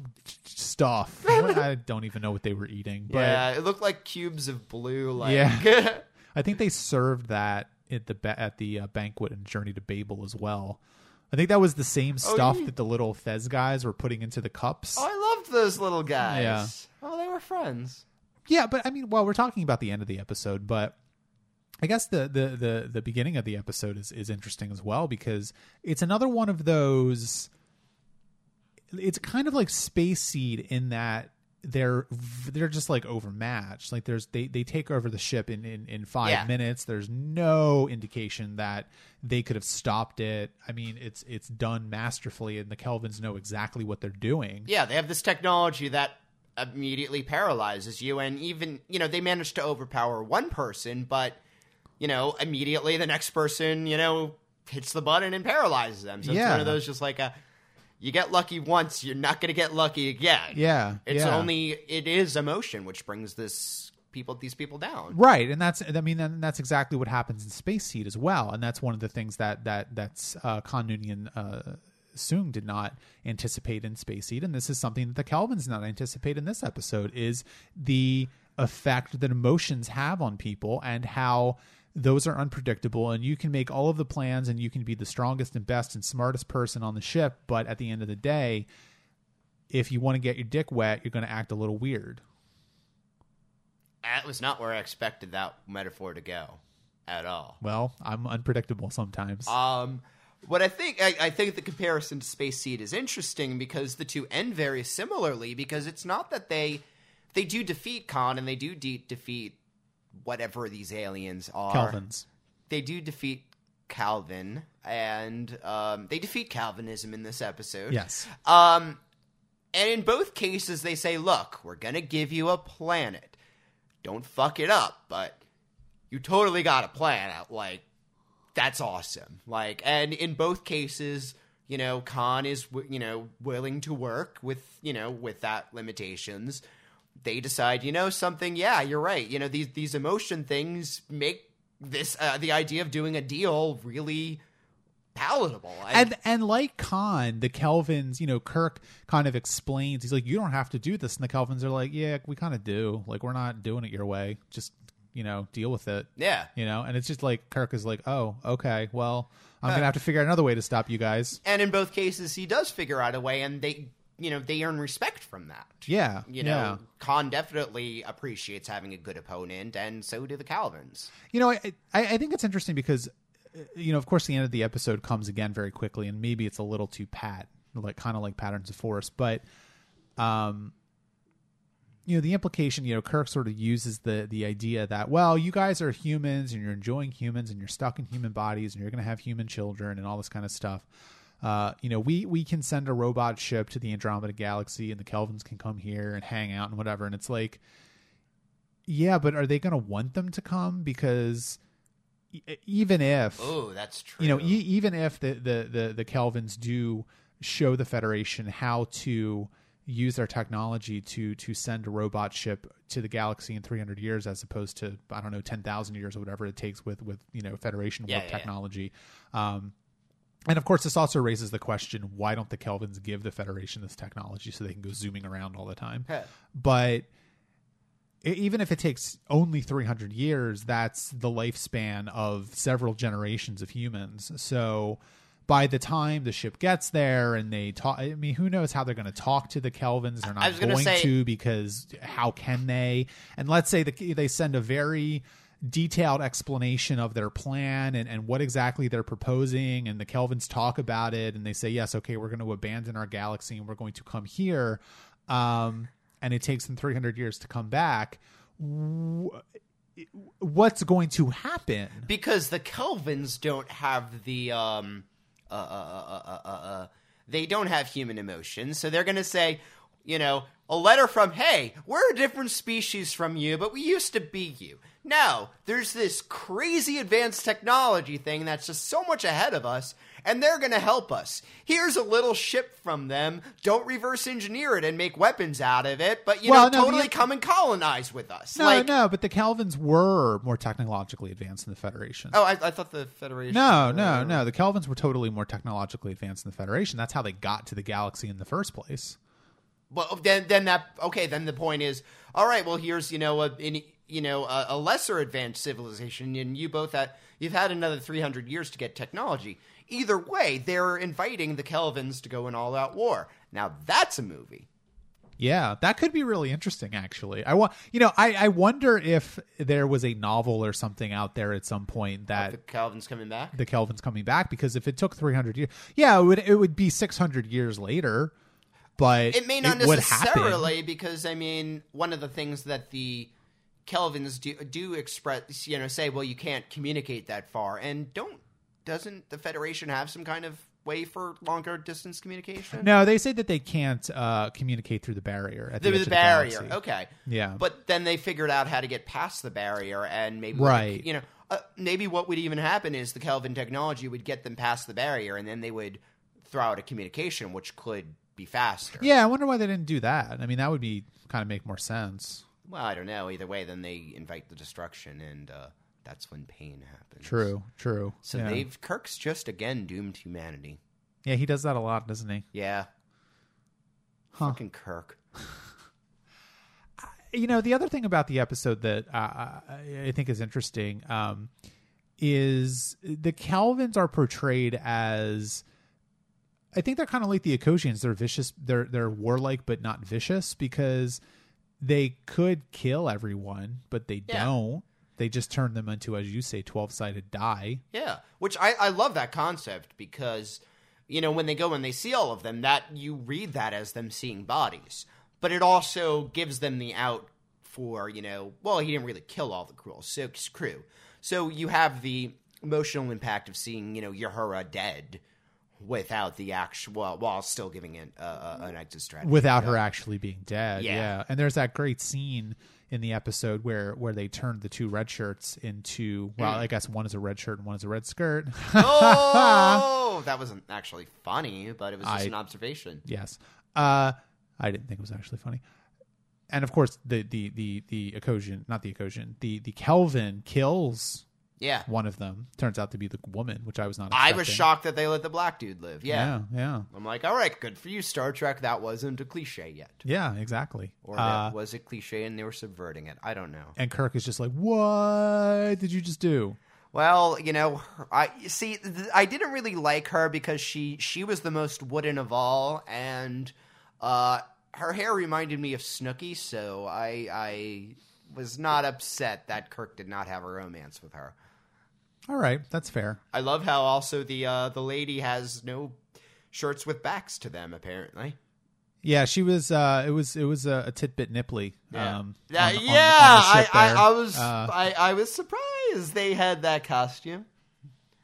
stuff. I don't even know what they were eating. But yeah, it looked like cubes of blue. Like, Yeah. I think they served that at the ba- at the uh, banquet in Journey to Babel as well. I think that was the same stuff yeah. that the little Fez guys were putting into the cups. oh, I loved those little guys. Yeah. Oh, they were friends. Yeah, but I mean, well, we're talking about the end of the episode, but I guess the the the, the beginning of the episode is, is interesting as well, because it's another one of those. It's kind of like Space Seed in that they're they're just like overmatched. Like there's they, they take over the ship in, in, in five Yeah. minutes. There's no indication that they could have stopped it. I mean, it's it's done masterfully, and the Kelvins know exactly what they're doing. Yeah, they have this technology that immediately paralyzes you, and even, you know, they managed to overpower one person, but, you know, immediately the next person, you know, hits the button and paralyzes them. So it's Yeah. one of those just like a, you get lucky once, you're not going to get lucky again. Yeah, It's yeah. only, it is emotion which brings this people, these people down. Right, and that's I mean and that's exactly what happens in Space Seed as well, and that's one of the things that that that's uh, Khan Noonien uh, Soong did not anticipate in Space Seed, and this is something that the Kelvins did not anticipate in this episode, is the effect that emotions have on people and how those are unpredictable, and you can make all of the plans and you can be the strongest and best and smartest person on the ship, but at the end of the day, if you want to get your dick wet, you're going to act a little weird. That was not where I expected that metaphor to go at all. Well, I'm unpredictable sometimes. Um, what I think, I, I think the comparison to Space Seed is interesting because the two end very similarly, because it's not that they, they do defeat Khan and they do de- defeat whatever these aliens are. Kelvins. They do defeat Calvin, and um, they defeat Calvinism in this episode. Yes. Um, and in both cases, they say, look, we're going to give you a planet. Don't fuck it up, but you totally got a plan out. Like, that's awesome. Like, and in both cases, you know, Khan is, you know, willing to work with, you know, with that limitations. They decide, you know, something, yeah, you're right. You know, these, these emotion things make this, uh, the idea of doing a deal really palatable. And and like Khan, the Kelvins, you know, Kirk kind of explains, he's like, you don't have to do this. And the Kelvins are like, yeah, we kind of do. Like, we're not doing it your way. Just, you know, deal with it. Yeah. You know, and it's just like, Kirk is like, oh, okay, well, I'm Uh, going to have to figure out another way to stop you guys. And in both cases, he does figure out a way, and they, you know, they earn respect from that. Yeah. You know, yeah. Khan definitely appreciates having a good opponent, and so do the Calvins. You know, I, I, I think it's interesting because, uh, you know, of course, the end of the episode comes again very quickly, and maybe it's a little too pat, like kind of like Patterns of Force. But, um, you know, the implication, you know, Kirk sort of uses the the idea that, well, you guys are humans, and you're enjoying humans, and you're stuck in human bodies, and you're going to have human children, and all this kind of stuff. uh, you know, we, we can send a robot ship to the Andromeda Galaxy and the Kelvins can come here and hang out and whatever. And it's like, yeah, but are they going to want them to come? Because e- even if, oh, that's true. you know, e- even if the, the, the, the Kelvins do show the Federation how to use their technology to to send a robot ship to the galaxy in three hundred years as opposed to, I don't know, ten thousand years or whatever it takes with, with you know, Federation yeah, warp yeah, technology. Yeah. Um, and, of course, this also raises the question, why don't the Kelvins give the Federation this technology so they can go zooming around all the time? Huh. But even if it takes only three hundred years, that's the lifespan of several generations of humans. So by the time the ship gets there and they talk, I mean, who knows how they're going to talk to the Kelvins? They're not going say, to, because how can they? And let's say the, they send a very detailed explanation of their plan and, and what exactly they're proposing, and the Kelvins talk about it, and they say, yes, okay, we're going to abandon our galaxy and we're going to come here. Um, and it takes them three hundred years to come back. What's going to happen? Because the Kelvins don't have the... Um... Uh, uh, uh, uh, uh, uh, they don't have human emotions, so they're going to say, you know, a letter from, hey, we're a different species from you, but we used to be you. Now, there's this crazy advanced technology thing that's just so much ahead of us, and they're going to help us. Here's a little ship from them. Don't reverse engineer it and make weapons out of it, but, you well, know, no, totally the, come and colonize with us. No, like, no, but the Kelvins were more technologically advanced than the Federation. Oh, I, I thought the Federation... No, no, no. The Kelvins were totally more technologically advanced than the Federation. That's how they got to the galaxy in the first place. Well, then, then that... Okay, then the point is, all right, well, here's, you know, a... In, you know, a, a lesser advanced civilization, and you both had, you've had another three hundred years to get technology. Either way, they're inviting the Kelvins to go in all-out war. Now, that's a movie. Yeah, that could be really interesting, actually. I want, you know, I, I wonder if there was a novel or something out there at some point that... Of the Kelvins coming back? The Kelvins coming back, because if it took three hundred years... Yeah, it would, it would be six hundred years later, but it may not it necessarily, because, I mean, one of the things that the Kelvins do, do express, you know, say, well, you can't communicate that far. And don't, doesn't the Federation have some kind of way for longer distance communication? No, they say that they can't uh, communicate through the barrier. At the, the, edge the of barrier, the galaxy. Okay. Yeah. But then they figured out how to get past the barrier, and maybe, right. you know, uh, maybe what would even happen is the Kelvin technology would get them past the barrier, and then they would throw out a communication, which could be faster. Yeah, I wonder why they didn't do that. I mean, that would be kind of make more sense. Well, I don't know. Either way, then they invite the destruction, and uh, that's when pain happens. True, true. So yeah. they've Kirk's just again doomed humanity. Yeah, he does that a lot, doesn't he? Yeah. Huh. Fucking Kirk. You know, the other thing about the episode that uh, I think is interesting um, is the Kelvins are portrayed as... I think they're kind of like the Ecosians. They're vicious. They're they're warlike, but not vicious, because they could kill everyone, but they yeah. don't. They just turn them into, as you say, twelve-sided die. Yeah, which I, I love that concept, because, you know, when they go and they see all of them, that you read that as them seeing bodies. But it also gives them the out for, you know, well, he didn't really kill all the crew. Six crew. So you have the emotional impact of seeing, you know, Uhura dead without the actual, well, while still giving it uh, uh, an exit strategy. Without her actually being dead, yeah. yeah. And there's that great scene in the episode where, where they turned the two red shirts into, well, mm. I guess one is a red shirt and one is a red skirt. Oh, that wasn't actually funny, but it was just I, an observation. Yes. Uh, I didn't think it was actually funny. And of course, the the the the Ecosian, not the Ecosian, the the Kelvin kills yeah. one of them. Turns out to be the woman, which I was not expecting. I was shocked that they let the black dude live. Yeah. Yeah, yeah. I'm like, all right, good for you, Star Trek. That wasn't a cliche yet. Yeah, exactly. Or uh, was it cliche and they were subverting it? I don't know. And Kirk is just like, what did you just do? Well, you know, I see. Th- I didn't really like her because she she was the most wooden of all, and uh, her hair reminded me of Snooki. So I I was not upset that Kirk did not have a romance with her. All right, that's fair. I love how also the uh, the lady has no shirts with backs to them. Apparently, yeah, she was. Uh, it was it was a, a tidbit nipply. Yeah, um, yeah, on, yeah. On, on I, I, I was uh, I, I was surprised they had that costume.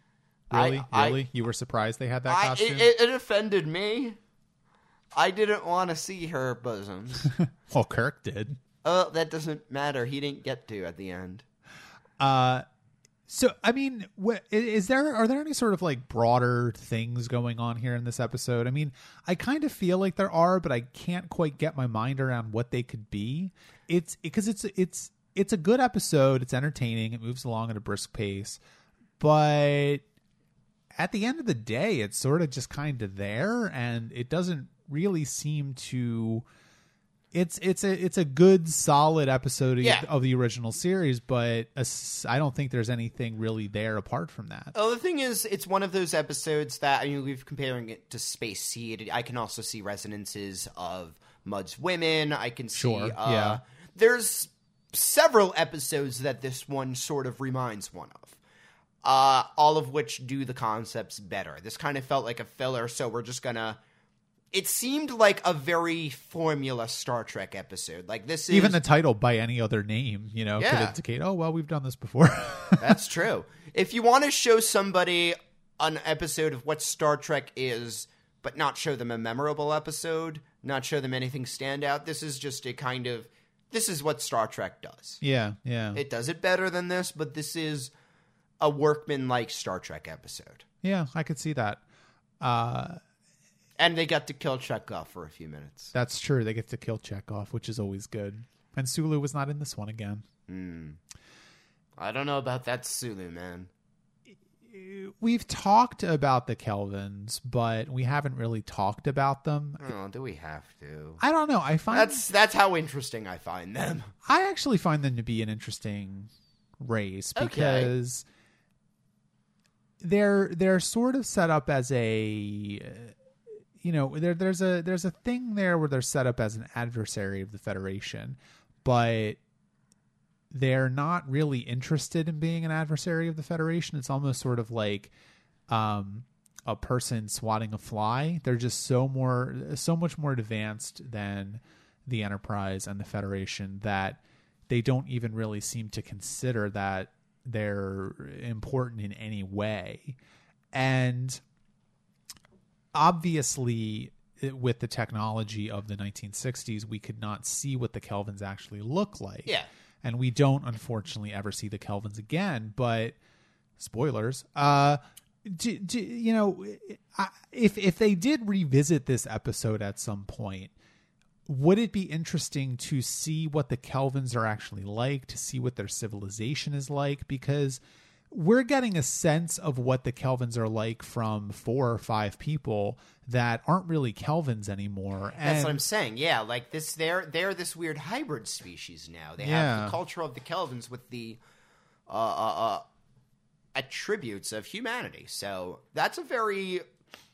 Really? I, really? I, you were surprised they had that I, costume? it, it offended me. I didn't want to see her bosoms. Well, Kirk did. Oh, that doesn't matter. He didn't get to at the end. Uh, so I mean, what, is there? Are there any sort of like broader things going on here in this episode? I mean, I kind of feel like there are, but I can't quite get my mind around what they could be. It's because it's it's it's a good episode. It's entertaining. It moves along at a brisk pace, but at the end of the day, it's sort of just kind of there, and it doesn't really seem to. It's it's a it's a good solid episode of, Yeah. of the original series, but a, I don't think there's anything really there apart from that. Oh, the thing is, it's one of those episodes that, I mean, we've comparing it to Space Seed. I can also see resonances of Mud's Women. I can see, Sure, uh, yeah. there's several episodes that this one sort of reminds one of. Uh, all of which do the concepts better. This kind of felt like a filler, so we're just gonna. It seemed like a very formula Star Trek episode. Like this is Even the title by any other name, you know, Yeah. could indicate, oh well, we've done this before. That's true. If you want to show somebody an episode of what Star Trek is, but not show them a memorable episode, not show them anything stand out, this is just a kind of, this is what Star Trek does. yeah, yeah, It does it better than this, but this is a workman-like Star Trek episode. yeah. I could see that. Uh, And they got to kill Chekhov for a few minutes. that's true. They get to kill Chekhov, which is always good. And Sulu was not in this one again. Mm. I don't know about that Sulu, man. We've talked about the Kelvins, but we haven't really talked about them. Oh, do we have to? I don't know. I find That's that's how interesting I find them. I actually find them to be an interesting race Okay. because they're they're sort of set up as a uh, you know there there's a there's a thing there where they're set up as an adversary of the Federation, but they're not really interested in being an adversary of the Federation. It's almost sort of like um, a person swatting a fly. They're just so more, so much more advanced than the Enterprise and the Federation that they don't even really seem to consider that they're important in any way. And obviously, with the technology of the nineteen sixties, we could not see what the Kelvins actually look like. Yeah. And we don't, unfortunately, ever see the Kelvins again. But spoilers, uh, do, do, you know, I, if if they did revisit this episode at some point, would it be interesting to see what the Kelvins are actually like, to see what their civilization is like? Because we're getting a sense of what the Kelvins are like from four or five people that aren't really Kelvins anymore. That's And what I'm saying. Yeah, like this, they're they're this weird hybrid species now. They Yeah. have the culture of the Kelvins with the uh, uh, uh, attributes of humanity. So that's a very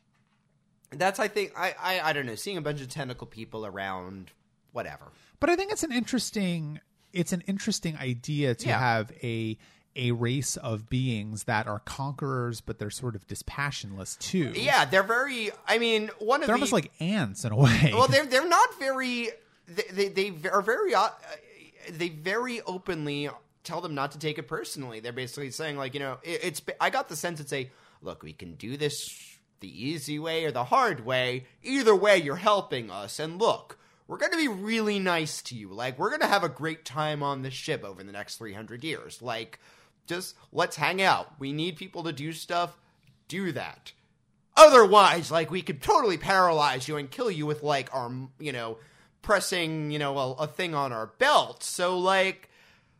that's I think I, I I don't know. Seeing a bunch of tentacle people around, whatever. But I think it's an interesting it's an interesting idea to Yeah. have a a race of beings that are conquerors, but they're sort of dispassionless too. Yeah, they're very. I mean, one of They're the almost like ants in a way. well, they're they're not very. They they, they are very. Uh, they very openly tell them not to take it personally. They're basically saying like, you know, it, it's. I got the sense it's a look. We can do this the easy way or the hard way. Either way, you're helping us. And look, we're going to be really nice to you. Like, we're going to have a great time on the ship over the next three hundred years. Like, just let's hang out. We need people to do stuff. Do that. Otherwise, like, we could totally paralyze you and kill you with, like, our, you know, pressing, you know, a, a thing on our belt. So, like,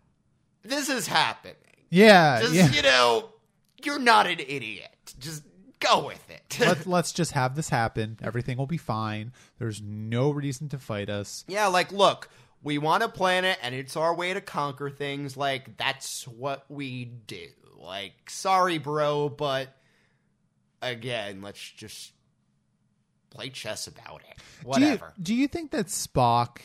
this is happening. yeah, Just, yeah. you know, you're not an idiot. Just go with it. Let, let's just have this happen. Everything will be fine. There's no reason to fight us. Yeah, like, look, we want a planet, and it's our way to conquer things. Like, that's what we do. Like, sorry, bro, but again, let's just play chess about it. Whatever. Do you, do you think that Spock,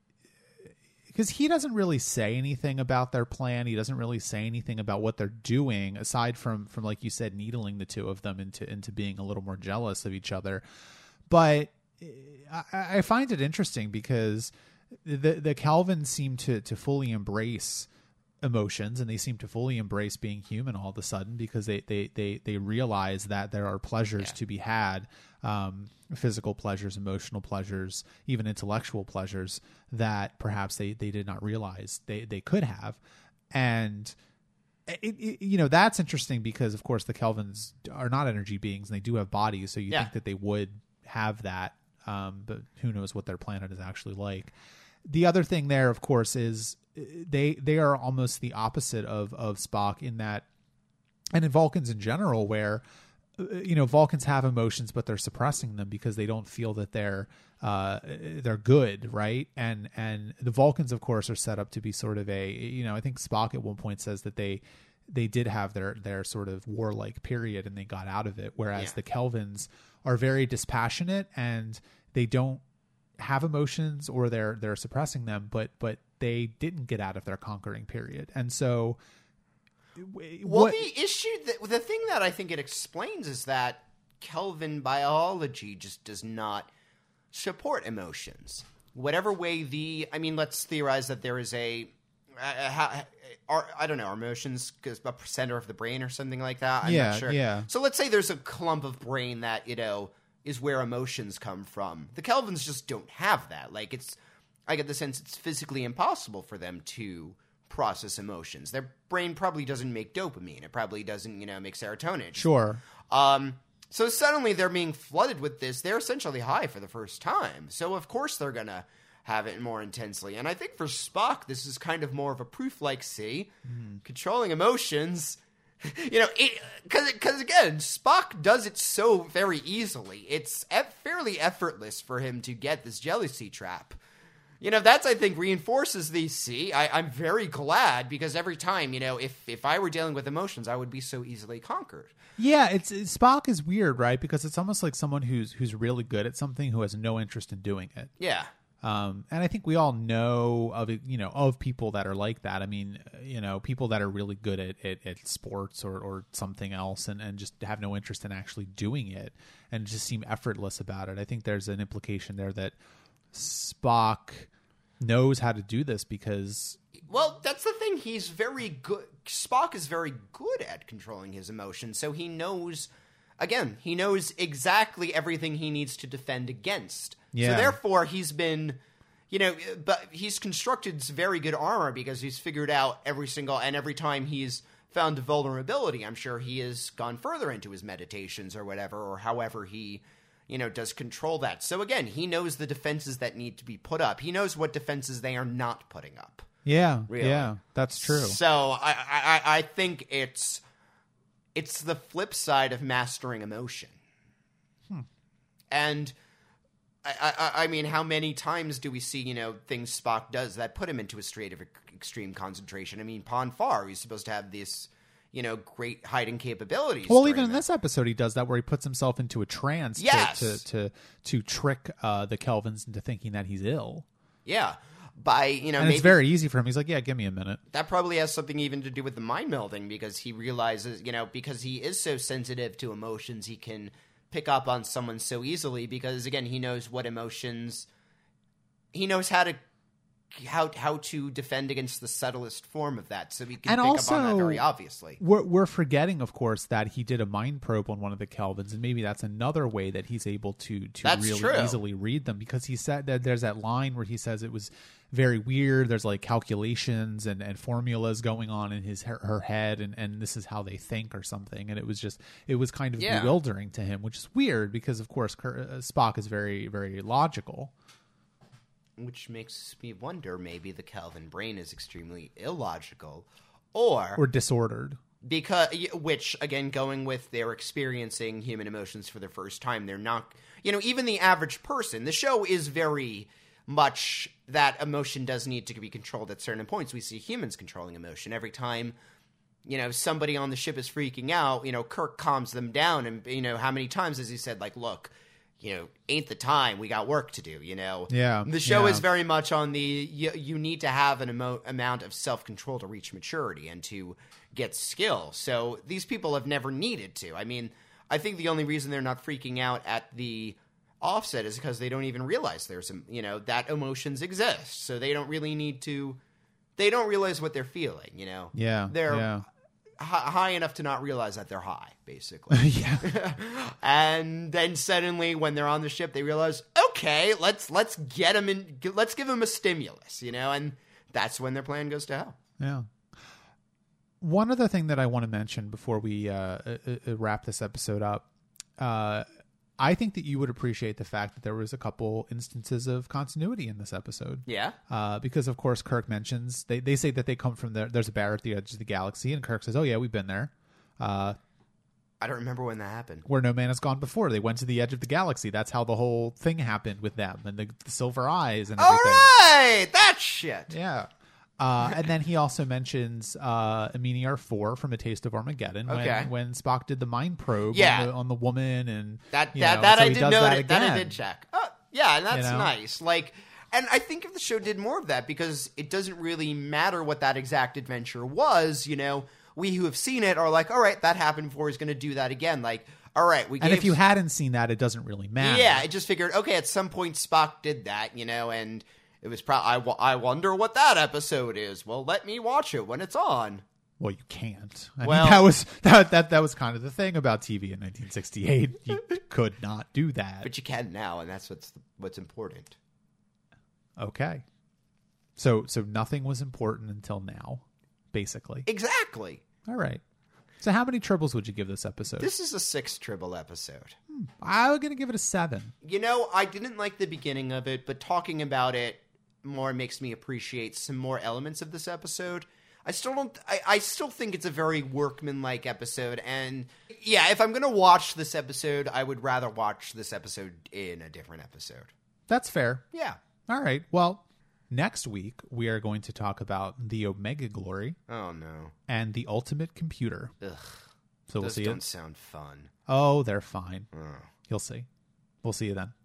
because he doesn't really say anything about their plan, he doesn't really say anything about what they're doing, aside from, from like you said, needling the two of them into into being a little more jealous of each other. But I, I find it interesting because the the Kelvins seem to to fully embrace emotions, and they seem to fully embrace being human all of a sudden because they they they, they realize that there are pleasures Yeah. to be had, um, physical pleasures, emotional pleasures, even intellectual pleasures that perhaps they, they did not realize they, they could have. And It, it, you know, that's interesting because, of course, the Kelvins are not energy beings and they do have bodies. So you Yeah. think that they would have that. Um, but who knows what their planet is actually like. The other thing there, of course, is they they are almost the opposite of, of Spock in that, and in Vulcans in general, where, you know, Vulcans have emotions, but they're suppressing them because they don't feel that they're uh, they're good, right? And and the Vulcans, of course, are set up to be sort of a, you know, I think Spock at one point says that they they did have their their sort of warlike period and they got out of it, whereas Yeah. the Kelvins are very dispassionate and they don't have emotions or they're they're suppressing them, but but they didn't get out of their conquering period, and so. Well, what, the issue, that, the thing that I think it explains is that Kelvin biology just does not support emotions. Whatever way the, I mean, let's theorize that there is a, a, a, a I don't know, are emotions a center of the brain or something like that? I'm Yeah, not sure. yeah. So let's say there's a clump of brain that, you know, is where emotions come from. The Kelvins just don't have that. Like, it's, I get the sense it's physically impossible for them to process emotions. Their brain probably doesn't make dopamine. It probably doesn't, you know, make serotonin. Sure. Um, so suddenly they're being flooded with this. They're essentially high for the first time. So of course they're going to have it more intensely. And I think for Spock, this is kind of more of a proof like, see, mm. controlling emotions, you know, because because again, Spock does it so very easily. It's e- fairly effortless for him to get this jealousy trap. You know, that's, I think, reinforces the, see, I, I'm very glad because every time, you know, if, if I were dealing with emotions, I would be so easily conquered. Yeah, it's, it's Spock is weird, right? Because it's almost like someone who's who's really good at something who has no interest in doing it. Yeah. Um, and I think we all know of, you know, of people that are like that. I mean, you know, people that are really good at, at, at sports or, or something else and, and just have no interest in actually doing it and just seem effortless about it. I think there's an implication there that Spock knows how to do this because... Well, that's the thing. He's very good. Spock is very good at controlling his emotions, so he knows... Again, he knows exactly everything he needs to defend against. Yeah. So therefore, he's been... You know, but he's constructed very good armor because he's figured out every single... And every time he's found a vulnerability, I'm sure he has gone further into his meditations or whatever, or however he... you know, does control that. So again, he knows the defenses that need to be put up. He knows what defenses they are not putting up. Yeah, really. Yeah, that's true. So I, I, I think it's it's the flip side of mastering emotion. Hmm. And I, I, I mean, how many times do we see, you know, things Spock does that put him into a state of extreme concentration? I mean, Pon farr, he's supposed to have this... you know, great hiding capabilities. Well, even in that. this episode, he does that where he puts himself into a trance yes. to, to to to trick uh, the Kelvins into thinking that he's ill. Yeah, by you know, and maybe it's very easy for him. He's like, "Yeah, give me a minute." That probably has something even to do with the mind melding because he realizes, you know, because he is so sensitive to emotions, he can pick up on someone so easily because again, he knows what emotions. He knows how to. How how to defend against the subtlest form of that, so we can and pick also, up on that very obviously. We're, we're forgetting, of course, that he did a mind probe on one of the Kelvins, and maybe that's another way that he's able to to That's really true. easily read them. Because he said that there's that line where he says it was very weird. There's like calculations and, and formulas going on in his her, her head, and, and this is how they think or something. And it was just it was kind of yeah. bewildering to him, which is weird because, of course, Spock is very very logical. Which makes me wonder, maybe the Kelvin brain is extremely illogical, or or disordered. Because, which again, going with they're experiencing human emotions for the first time, they're not. You know, even the average person. The show is very much that emotion does need to be controlled at certain points. We see humans controlling emotion every time. You know, somebody on the ship is freaking out. You know, Kirk calms them down, and you know how many times has he said, like, "Look, you know, ain't the time. We got work to do, you know." Yeah. The show yeah. is very much on the, you, you need to have an emo- amount of self-control to reach maturity and to get skill. So these people have never needed to. I mean, I think the only reason they're not freaking out at the offset is because they don't even realize there's, you know, that emotions exist. So they don't really need to they don't realize what they're feeling, you know? Yeah. They're yeah. hi- high enough to not realize that they're high, basically. yeah. And then suddenly when they're on the ship, they realize, okay, let's let's get them in, let's give them a stimulus, you know? And that's when their plan goes to hell. Yeah. One other thing that I want to mention before we uh, uh, uh, wrap this episode up, uh, I think that you would appreciate the fact that there was a couple instances of continuity in this episode. Yeah. Uh, because, of course, Kirk mentions, they, they say that they come from there. There's a bar at the edge of the galaxy, and Kirk says, oh, yeah, we've been there. Uh, I don't remember when that happened. where no man has gone before. They went to the edge of the galaxy. That's how the whole thing happened with them and the, the silver eyes and everything. All right! That shit! Yeah. Uh, and then he also mentions uh, Amini-R four from A Taste of Armageddon when, Okay. when Spock did the mind probe Yeah. on, the, on the woman. and That you that, know, that so I he did does know that, that, that I again. did check. Oh, yeah, and that's You know? nice. Like, and I think if the show did more of that, because it doesn't really matter what that exact adventure was, you know, we who have seen it are like, all right, that happened before, he's going to do that again. Like, all right, we And gave if you hadn't seen that, it doesn't really matter. Yeah, I just figured, okay, at some point Spock did that, you know, and it was probably, I, w- I wonder what that episode is. Well, let me watch it when it's on. Well, you can't. I Well- mean, that was that, that that was kind of the thing about T V in nineteen sixty-eight. You could not do that. But you can now, and that's what's what's important. Okay. So so nothing was important until now, basically. Exactly. All right. So how many tribbles would you give this episode? This is a six tribble episode. I'm going to give it a seven. You know, I didn't like the beginning of it, but talking about it more makes me appreciate some more elements of this episode. I still don't. I, I still think it's a very workmanlike episode, and yeah, if I'm going to watch this episode, I would rather watch this episode in a different episode. That's fair. Yeah. All right. Well, next week we are going to talk about the Omega Glory Oh no. and the Ultimate Computer. Ugh. So we'll Those see don't it. sound fun. Oh, they're fine. Ugh. You'll see. We'll see you then.